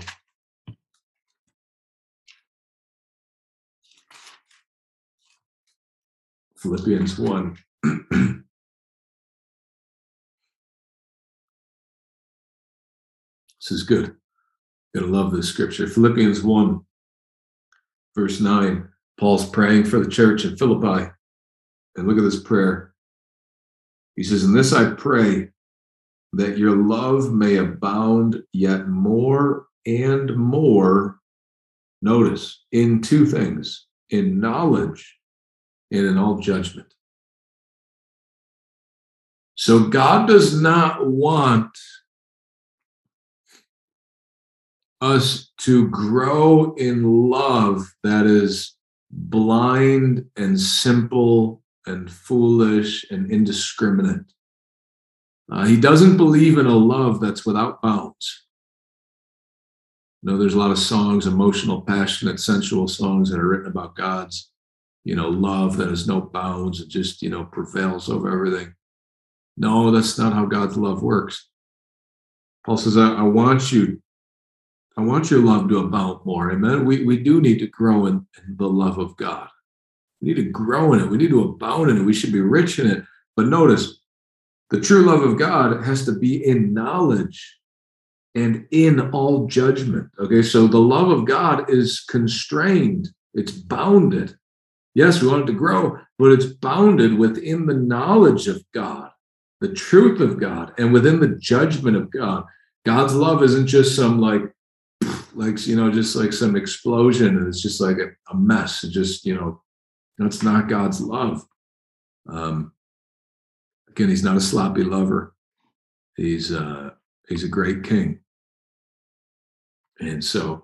Speaker 1: Philippians 1. This is good. You're going to love this scripture. Philippians 1, verse 9. Paul's praying for the church in Philippi. And look at this prayer. He says, "In this I pray, that your love may abound yet more and more," notice, "in two things, in knowledge and in all judgment." So God does not want us to grow in love that is blind and simple and foolish and indiscriminate. He doesn't believe in a love that's without bounds. There's a lot of songs, emotional, passionate, sensual songs that are written about God's, love that has no bounds. It just, prevails over everything. No, that's not how God's love works. Paul says, I want your love to abound more. Amen. We do need to grow in the love of God. We need to grow in it. We need to abound in it. We should be rich in it. But notice, the true love of God has to be in knowledge and in all judgment. Okay, so the love of God is constrained. It's bounded. Yes, we want it to grow, but it's bounded within the knowledge of God, the truth of God, and within the judgment of God. God's love isn't just some just like some explosion, and it's just like a mess. It just, that's not God's love. Again, he's not a sloppy lover. He's a great king. And so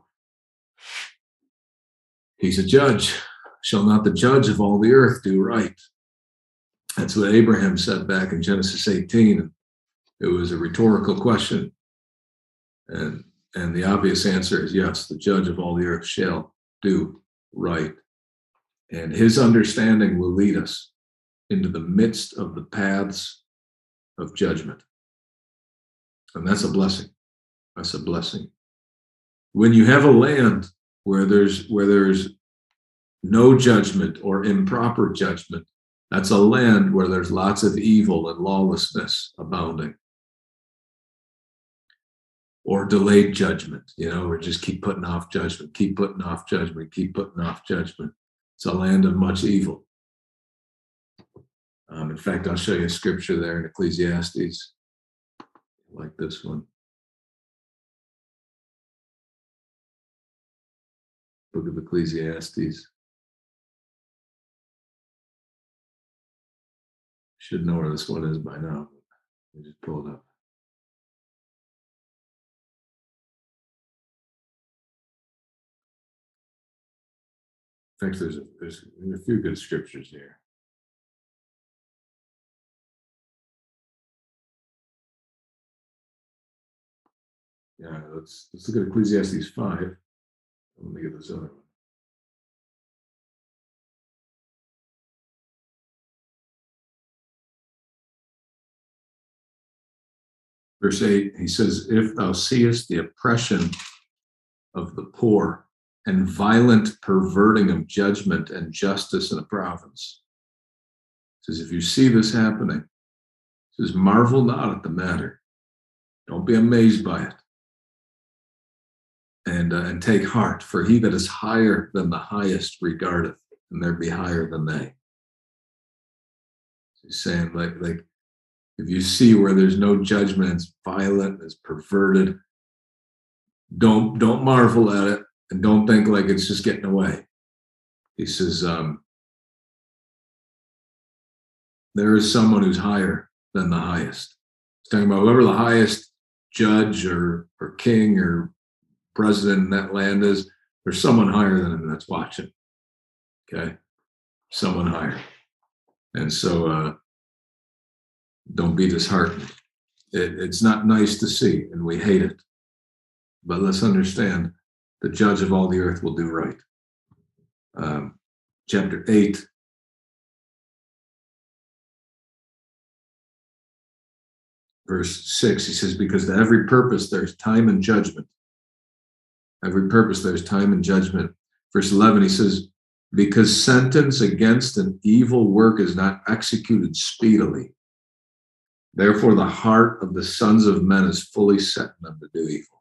Speaker 1: he's a judge. Shall not the judge of all the earth do right? That's what Abraham said back in Genesis 18. It was a rhetorical question. And the obvious answer is yes, the judge of all the earth shall do right. And his understanding will lead us into the midst of the paths of judgment. And that's a blessing. That's a blessing. When you have a land where there's no judgment or improper judgment, that's a land where there's lots of evil and lawlessness abounding. Or delayed judgment, or just keep putting off judgment, keep putting off judgment, keep putting off judgment. It's a land of much evil. In fact, I'll show you a scripture there in Ecclesiastes, like this one. Book of Ecclesiastes. Should know where this one is by now. Let me just pull it up. In fact, there's a few good scriptures here. Yeah, let's look at Ecclesiastes 5. Let me get this other one. Verse 8, he says, if thou seest the oppression of the poor and violent perverting of judgment and justice in a province. He says, if you see this happening, he says, marvel not at the matter. Don't be amazed by it. And take heart, for he that is higher than the highest regardeth, and there be higher than they. He's saying, like if you see where there's no judgment, it's violent, it's perverted, don't marvel at it, and don't think like it's just getting away. He says, there is someone who's higher than the highest. He's talking about whoever the highest judge or king or president in that land is, there's someone higher than him that's watching. Okay? Someone higher. And so don't be disheartened. It's not nice to see, and we hate it. But let's understand, the judge of all the earth will do right. Chapter 8. Verse 6, he says, because to every purpose there's time and judgment. Every purpose there's time and judgment. Verse 11, he says, because sentence against an evil work is not executed speedily. Therefore, the heart of the sons of men is fully set in them to do evil.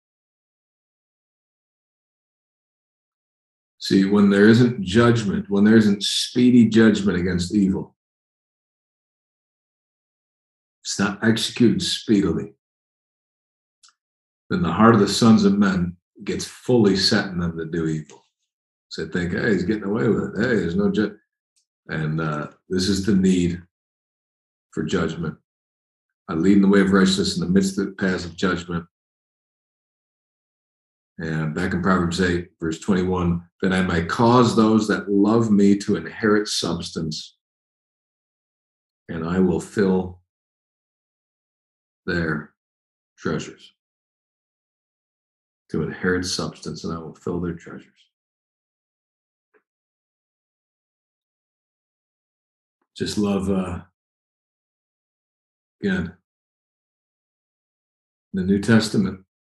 Speaker 1: See, when there isn't judgment, when there isn't speedy judgment against evil, it's not executed speedily, then the heart of the sons of men gets fully set in them to do evil. So they think, hey, he's getting away with it. Hey, there's no judgment. And this is the need for judgment. I lead in the way of righteousness in the midst of the paths of judgment. And back in Proverbs 8, verse 21, that I might cause those that love me to inherit substance, and I will fill their treasures. To inherit substance, and I will fill their treasures. Just love, again, the New Testament,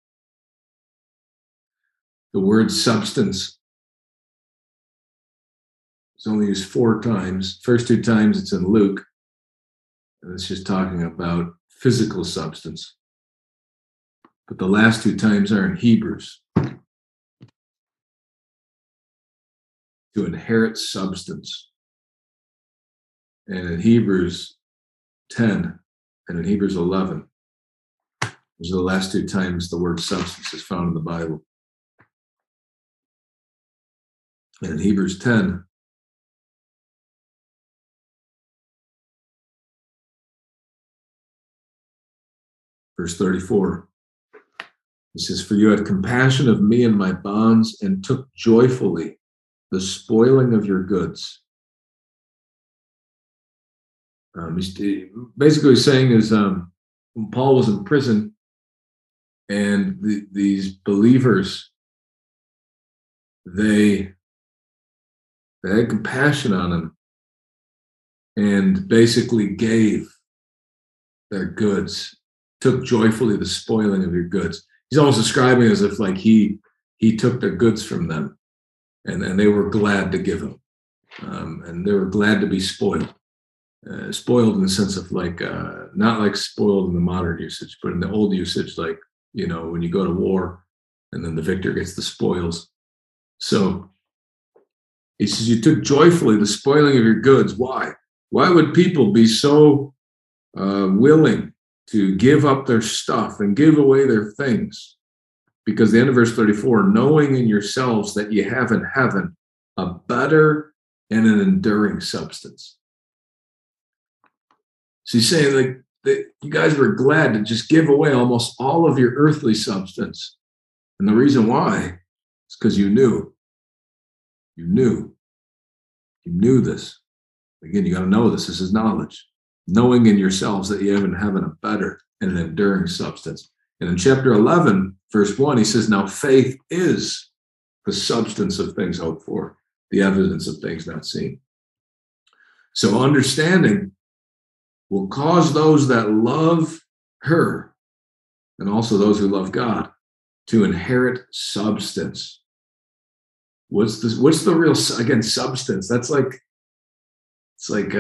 Speaker 1: the word substance is only used 4 times. First 2 times it's in Luke, and it's just talking about physical substance. But the last 2 times are in Hebrews. To inherit substance. And in Hebrews 10 and in Hebrews 11, those are the last 2 times the word substance is found in the Bible. And in Hebrews 10, verse 34, it says, for you had compassion of me and my bonds, and took joyfully the spoiling of your goods. Basically, what he's saying is, when Paul was in prison and these believers, they had compassion on him and basically gave their goods, took joyfully the spoiling of your goods. He's almost describing it as if like he took their goods from them, and they were glad to give him, and they were glad to be spoiled. Spoiled in the sense of like not like spoiled in the modern usage, but in the old usage, like, you know, when you go to war and then the victor gets the spoils. So he says, you took joyfully the spoiling of your goods. Why? Why would people be so willing to give up their stuff and give away their things? Because the end of verse 34, knowing in yourselves that you have in heaven a better and an enduring substance. So he's saying like that you guys were glad to just give away almost all of your earthly substance. And the reason why is because you knew this. Again, you got to know this. This is knowledge. Knowing in yourselves that you have in heaven a better and an enduring substance. And in chapter 11, verse 1, he says, now faith is the substance of things hoped for, the evidence of things not seen. So understanding will cause those that love her and also those who love God to inherit substance. What's the real, again, substance? That's like, it's like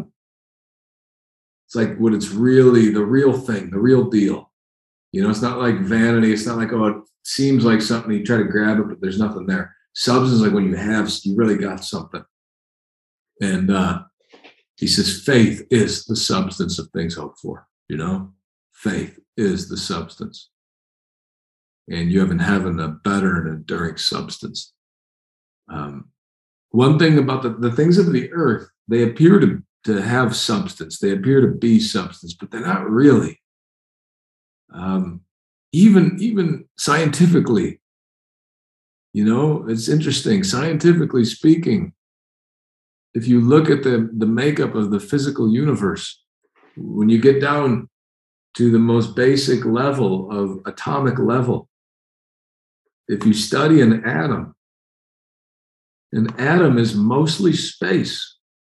Speaker 1: what it's really, the real thing, the real deal. You know, it's not like vanity. It's not like, oh, it seems like something, you try to grab it, but there's nothing there. Substance, like when you really got something. And he says, faith is the substance of things hoped for. You know, faith is the substance. And you have in heaven a better and enduring substance. One thing about the things of the earth, they appear to have substance. They appear to be substance, but they're not really. Even scientifically, you know, it's interesting. Scientifically speaking, if you look at the makeup of the physical universe, when you get down to the most basic level of atomic level, if you study an atom is mostly space.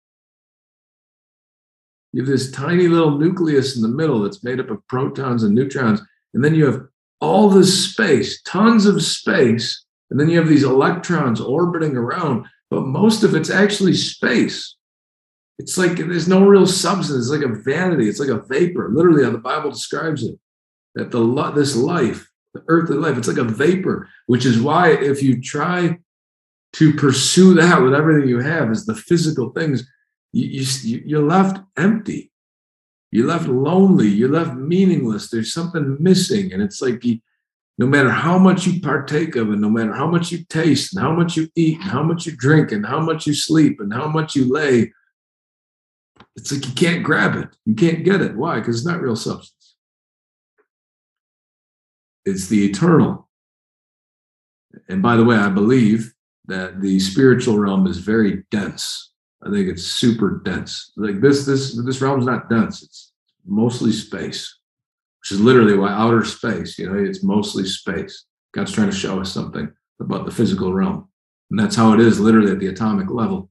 Speaker 1: You have this tiny little nucleus in the middle that's made up of protons and neutrons, and then you have all this space, tons of space, and then you have these electrons orbiting around, but most of it's actually space. It's like there's no real substance. It's like a vanity. It's like a vapor. Literally, how the Bible describes it, that this life, the earthly life, it's like a vapor, which is why if you try to pursue that with everything you have as the physical things, you're left empty. You're left lonely. You're left meaningless. There's something missing. And it's like no matter how much you partake of, and no matter how much you taste, and how much you eat, and how much you drink, and how much you sleep, and how much you lay, it's like you can't grab it. You can't get it. Why? Because it's not real substance. It's the eternal. And by the way, I believe that the spiritual realm is very dense. I think it's super dense. Like this realm's not dense. It's mostly space, which is literally why outer space, you know, it's mostly space. God's trying to show us something about the physical realm. And that's how it is literally at the atomic level.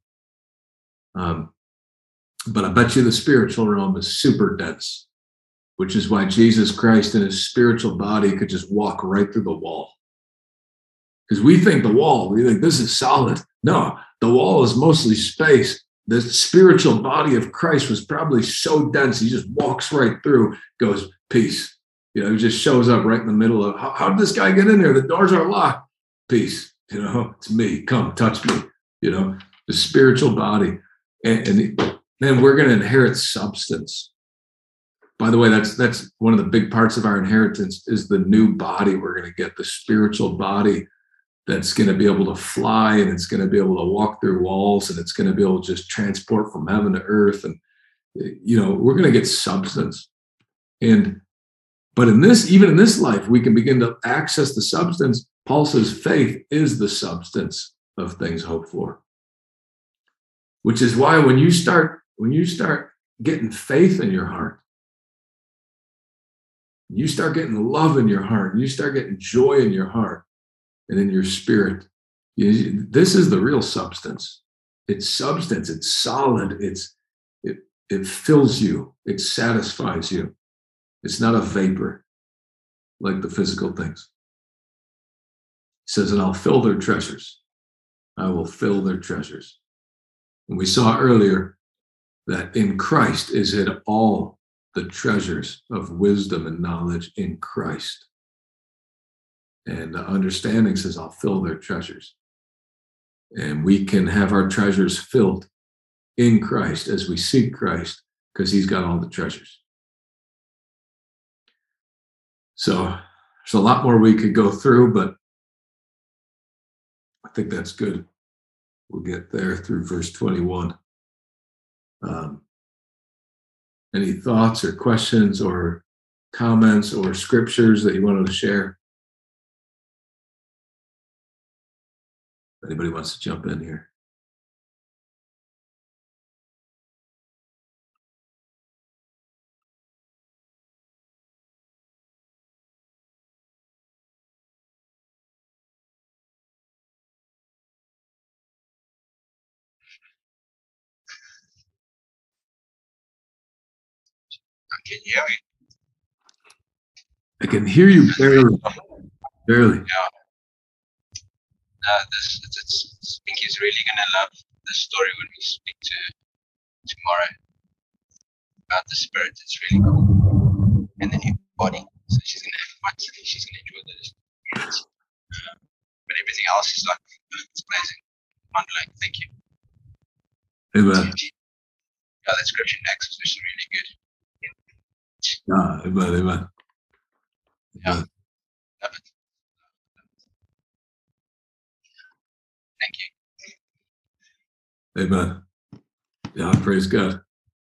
Speaker 1: But I bet you the spiritual realm is super dense, which is why Jesus Christ in his spiritual body could just walk right through the wall. Because we think this is solid. No, the wall is mostly space. The spiritual body of Christ was probably so dense, he just walks right through, goes, peace. You know, he just shows up right in the middle of, how did this guy get in there? The doors are locked. Peace. You know, it's me. Come, touch me. You know, the spiritual body. And then we're going to inherit substance. By the way, that's one of the big parts of our inheritance is the new body we're going to get, the spiritual body that's going to be able to fly, and it's going to be able to walk through walls, and it's going to be able to just transport from heaven to earth. And, you know, we're going to get substance. But even in this life, we can begin to access the substance. Paul says faith is the substance of things hoped for, which is why when you start getting faith in your heart, You start getting love in your heart, and you start getting joy in your heart and in your spirit. This is the real substance. It's substance. It's solid. It fills you. It satisfies you. It's not a vapor like the physical things. He says, and I'll fill their treasures. I will fill their treasures. And we saw earlier that in Christ is hid all the treasures of wisdom and knowledge in Christ. And the understanding says, I'll fill their treasures. And we can have our treasures filled in Christ as we seek Christ, because he's got all the treasures. So there's a lot more we could go through, but I think that's good. We'll get there through verse 21. Any thoughts or questions or comments or scriptures that you wanted to share? Anybody wants to jump in here?
Speaker 2: Can you hear me?
Speaker 1: I can hear you barely. Barely.
Speaker 2: Yeah. Pinky's really gonna love the story when we speak to tomorrow about the spirit. It's really cool. And the new body. So she's gonna have fun. She's gonna enjoy the experience. But everything else is like, it's amazing. Like, thank you.
Speaker 1: Amen.
Speaker 2: Yeah, that scripture next is just really good.
Speaker 1: Amen. Amen.
Speaker 2: Yeah. Love it. Thank you.
Speaker 1: Amen. Yeah, praise God.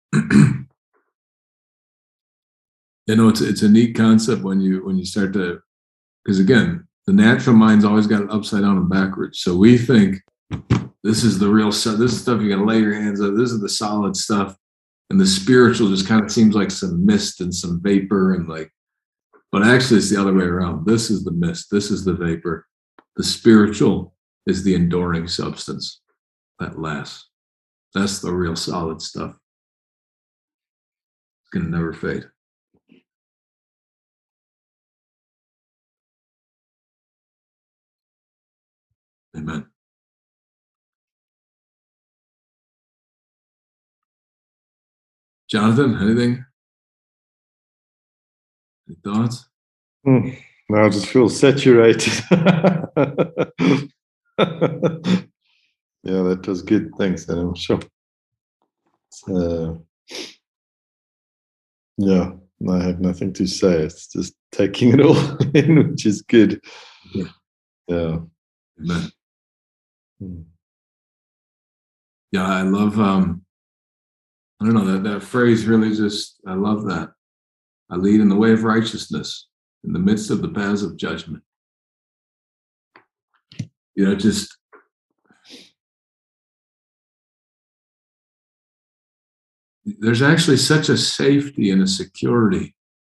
Speaker 1: It's a neat concept when you start to, because again, the natural mind's always got it upside down and backwards. So we think this is the real stuff. This is stuff you got to lay your hands on. This is the solid stuff, and the spiritual just kind of seems like some mist and some vapor and like. But actually, it's the other way around. This is the mist. This is the vapor. The spiritual is the enduring substance that lasts. That's the real solid stuff. It's going to never fade. Amen. Jonathan, anything? Any thoughts?
Speaker 3: No, I just feel saturated. Yeah, that was good. Thanks, Adam. Sure. Yeah, I have nothing to say. It's just taking it all in, which is good.
Speaker 1: Yeah. Amen. Yeah, I love, I don't know, that phrase really just, I love that. I lead in the way of righteousness in the midst of the paths of judgment. Just there's actually such a safety and a security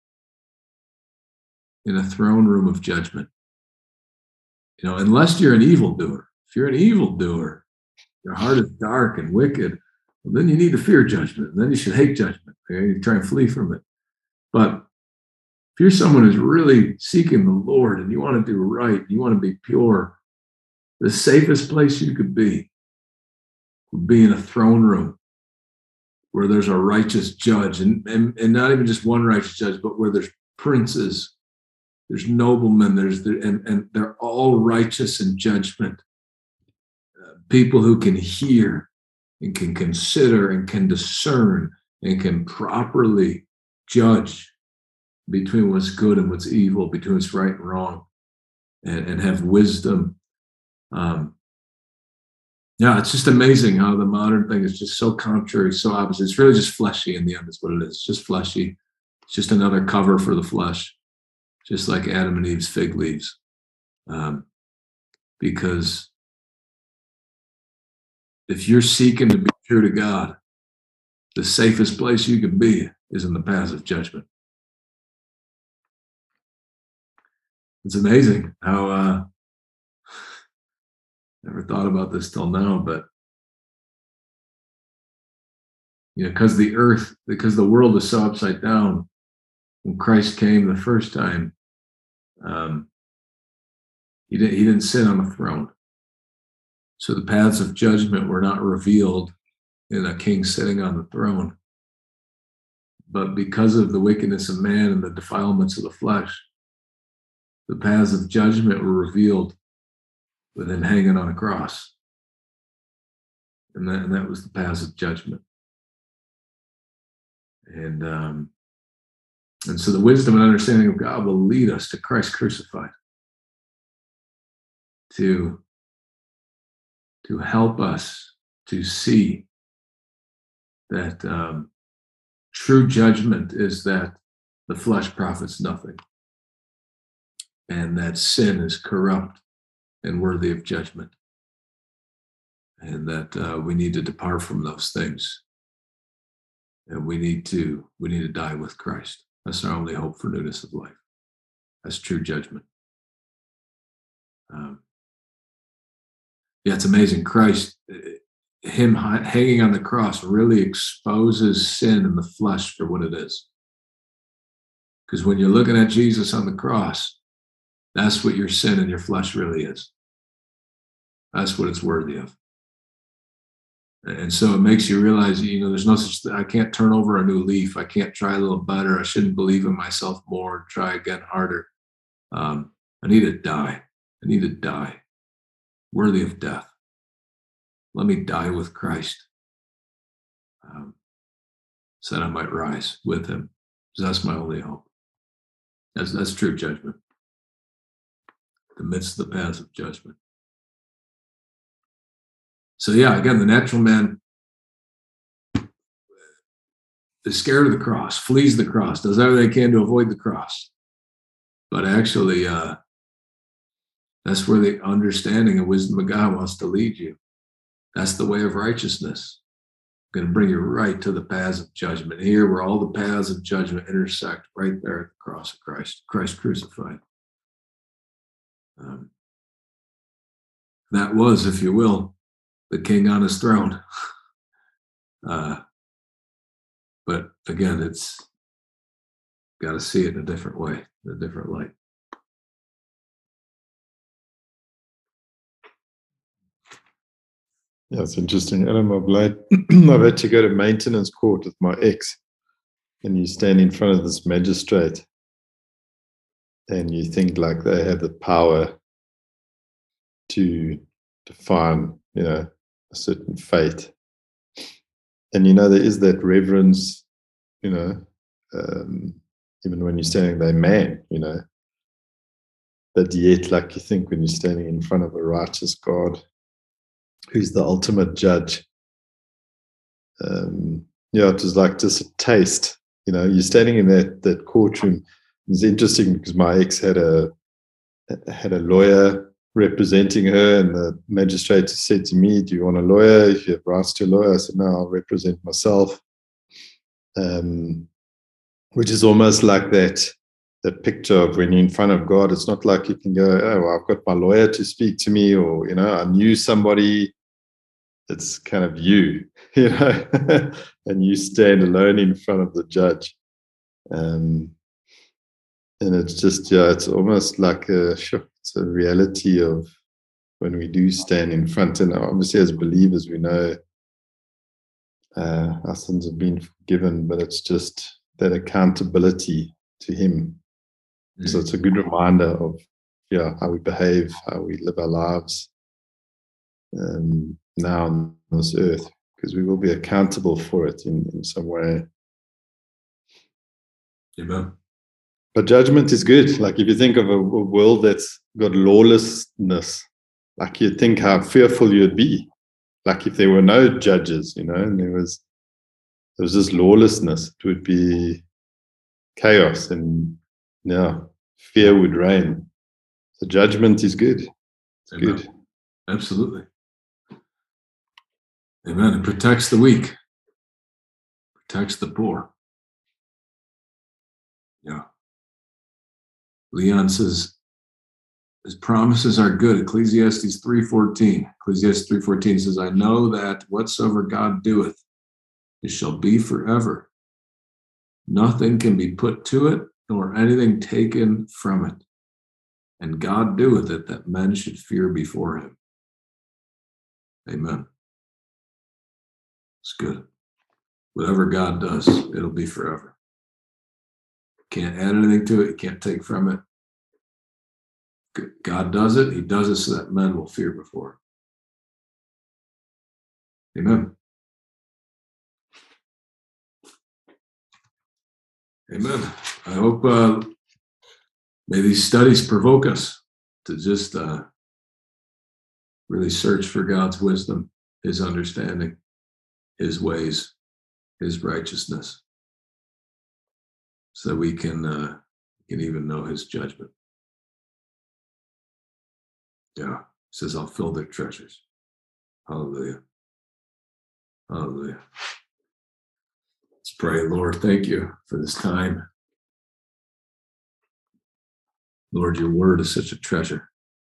Speaker 1: in a throne room of judgment. Unless you're an evildoer. If you're an evildoer, your heart is dark and wicked, well, then you need to fear judgment. And then you should hate judgment. Okay? You try and flee from it. But if you're someone who's really seeking the Lord and you want to do right, you want to be pure, the safest place you could be would be in a throne room where there's a righteous judge, and not even just one righteous judge, but where there's princes, there's noblemen, and they're all righteous in judgment. People who can hear and can consider and can discern and can properly judge between what's good and what's evil, between what's right and wrong, and have wisdom. Yeah, it's just amazing how the modern thing is just so contrary, so opposite. It's really just fleshy in the end, is what it is. It's just fleshy. It's just another cover for the flesh, just like Adam and Eve's fig leaves. Because if you're seeking to be true to God, the safest place you can be is in the paths of judgment. It's amazing how never thought about this till now, but because the world is so upside down, when Christ came the first time, he didn't sit on a throne. So the paths of judgment were not revealed in a king sitting on the throne. But because of the wickedness of man and the defilements of the flesh, the paths of judgment were revealed with him hanging on a cross. And that was the paths of judgment. And so the wisdom and understanding of God will lead us to Christ crucified, to help us to see that true judgment is that the flesh profits nothing, and that sin is corrupt and worthy of judgment, and that we need to depart from those things, and we need to die with Christ. That's our only hope for newness of life. That's true judgment. It's amazing. Christ, him hanging on the cross, really exposes sin in the flesh for what it is. Because when you're looking at Jesus on the cross, that's what your sin in your flesh really is. That's what it's worthy of. And so it makes you realize, there's no such thing. I can't turn over a new leaf. I can't try a little better. I shouldn't believe in myself more, try again harder. I need to die. I need to die. Worthy of death. Let me die with Christ, so that I might rise with him. So that's my only hope. That's true judgment. The midst of the paths of judgment. So again, the natural man is scared of the cross, flees the cross, does everything they can to avoid the cross. But actually, that's where the understanding and wisdom of God wants to lead you. That's the way of righteousness. Going to bring you right to the paths of judgment. Here, where all the paths of judgment intersect, right there at the cross of Christ, Christ crucified. That was, if you will, the king on his throne. But again, it's got to see it in a different way, in a different light.
Speaker 3: Yeah, it's interesting. Adam, I've had to go to maintenance court with my ex, and you stand in front of this magistrate, and you think like they have the power to define, a certain fate. And there is that reverence, even when you're standing there, man, but yet, like you think when you're standing in front of a righteous God, who's the ultimate judge. It was like just a taste. You're standing in that courtroom. It's interesting because my ex had a lawyer representing her, and the magistrate said to me, "Do you want a lawyer? If you have rights to a lawyer," I said, "No, I'll represent myself." Which is almost like that picture of when you're in front of God. It's not like you can go, "Oh, well, I've got my lawyer to speak to me," or I knew somebody. It's kind of you, and you stand alone in front of the judge. And it's just, it's almost like it's a reality of when we do stand in front. And obviously as believers, we know our sins have been forgiven, but it's just that accountability to him. So it's a good reminder of how we behave, how we live our lives now on this earth, because we will be accountable for it in some way.
Speaker 1: Amen.
Speaker 3: But judgment is good. Like if you think of a world that's got lawlessness, like you'd think how fearful you'd be. Like if there were no judges, and there was this lawlessness, it would be chaos, and fear would reign. So judgment is good. It's
Speaker 1: Amen.
Speaker 3: good.
Speaker 1: Absolutely. Amen. It protects the weak, protects the poor. Yeah. Leon says, His promises are good. Ecclesiastes 3:14. Ecclesiastes 3:14 says, I know that whatsoever God doeth, it shall be forever. Nothing can be put to it, nor anything taken from it. And God doeth it, that men should fear before him. Amen. It's good. Whatever God does, it'll be forever. Can't add anything to it. You can't take from it. God does it. He does it so that men will fear before him. Amen. Amen. I hope may these studies provoke us to just really search for God's wisdom, his understanding, his ways, his righteousness, so that we can even know his judgment. Yeah, he says, I'll fill their treasures. Hallelujah. Hallelujah. Let's pray. Lord, thank you for this time. Lord, your word is such a treasure.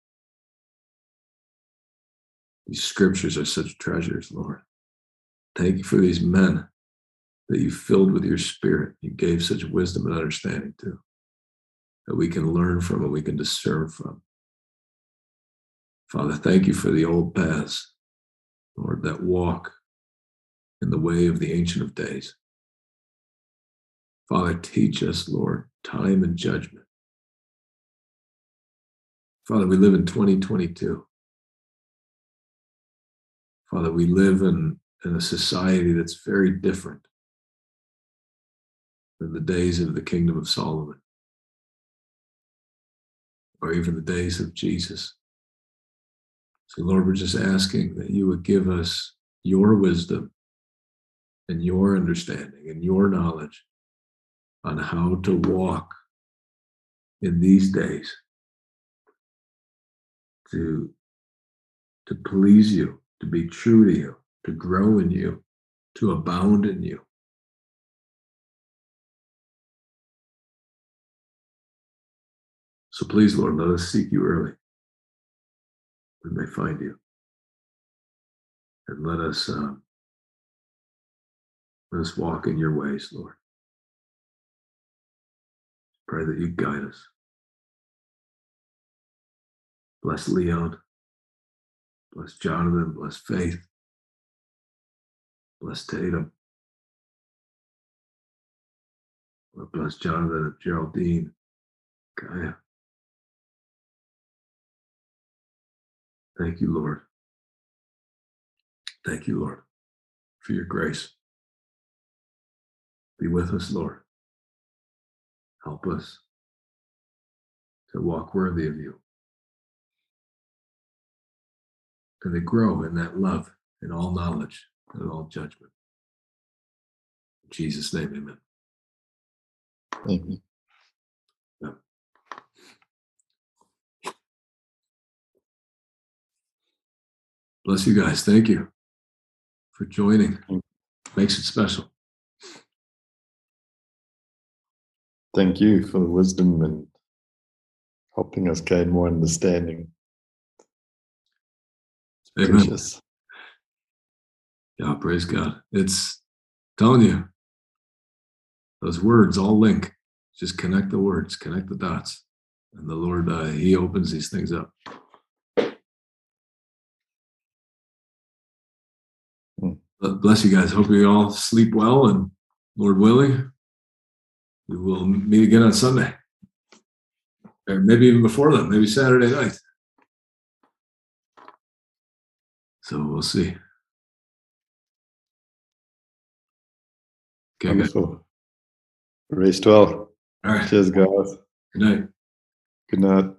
Speaker 1: These scriptures are such treasures, Lord. Thank you for these men that you filled with your spirit. You gave such wisdom and understanding to, that we can learn from and we can discern from. Father, thank you for the old paths, Lord, that walk in the way of the Ancient of Days. Father, teach us, Lord, time and judgment. Father, we live in 2022. Father, we live in a society that's very different than the days of the kingdom of Solomon, or even the days of Jesus. So, Lord, we're just asking that you would give us your wisdom and your understanding and your knowledge on how to walk in these days to please you, to be true to you, to grow in you, to abound in you. So please, Lord, let us seek you early. We may find you. And let us walk in your ways, Lord. Pray that you guide us. Bless Leon. Bless Jonathan. Bless Faith. Bless Tatum. Lord, bless Jonathan and Geraldine. Kaya. Thank you, Lord. Thank you, Lord, for your grace. Be with us, Lord. Help us to walk worthy of you and to grow in that love, in all knowledge, and all judgment. In Jesus' name, amen.
Speaker 3: Amen.
Speaker 1: Yeah. Bless you guys. Thank you for joining. Makes it special.
Speaker 3: Thank you for the wisdom and helping us gain more understanding. It's
Speaker 1: Amen.
Speaker 3: precious.
Speaker 1: Yeah, praise God. It's telling you, those words all link. Just connect the words, connect the dots. And the Lord, he opens these things up. Bless you guys. Hope you all sleep well, and Lord willing, we will meet again on Sunday. Or maybe even before that, maybe Saturday night. So we'll see. Okay,
Speaker 3: Wonderful. Rest well.
Speaker 1: All right.
Speaker 3: Cheers, guys.
Speaker 1: Good night.
Speaker 3: Good night.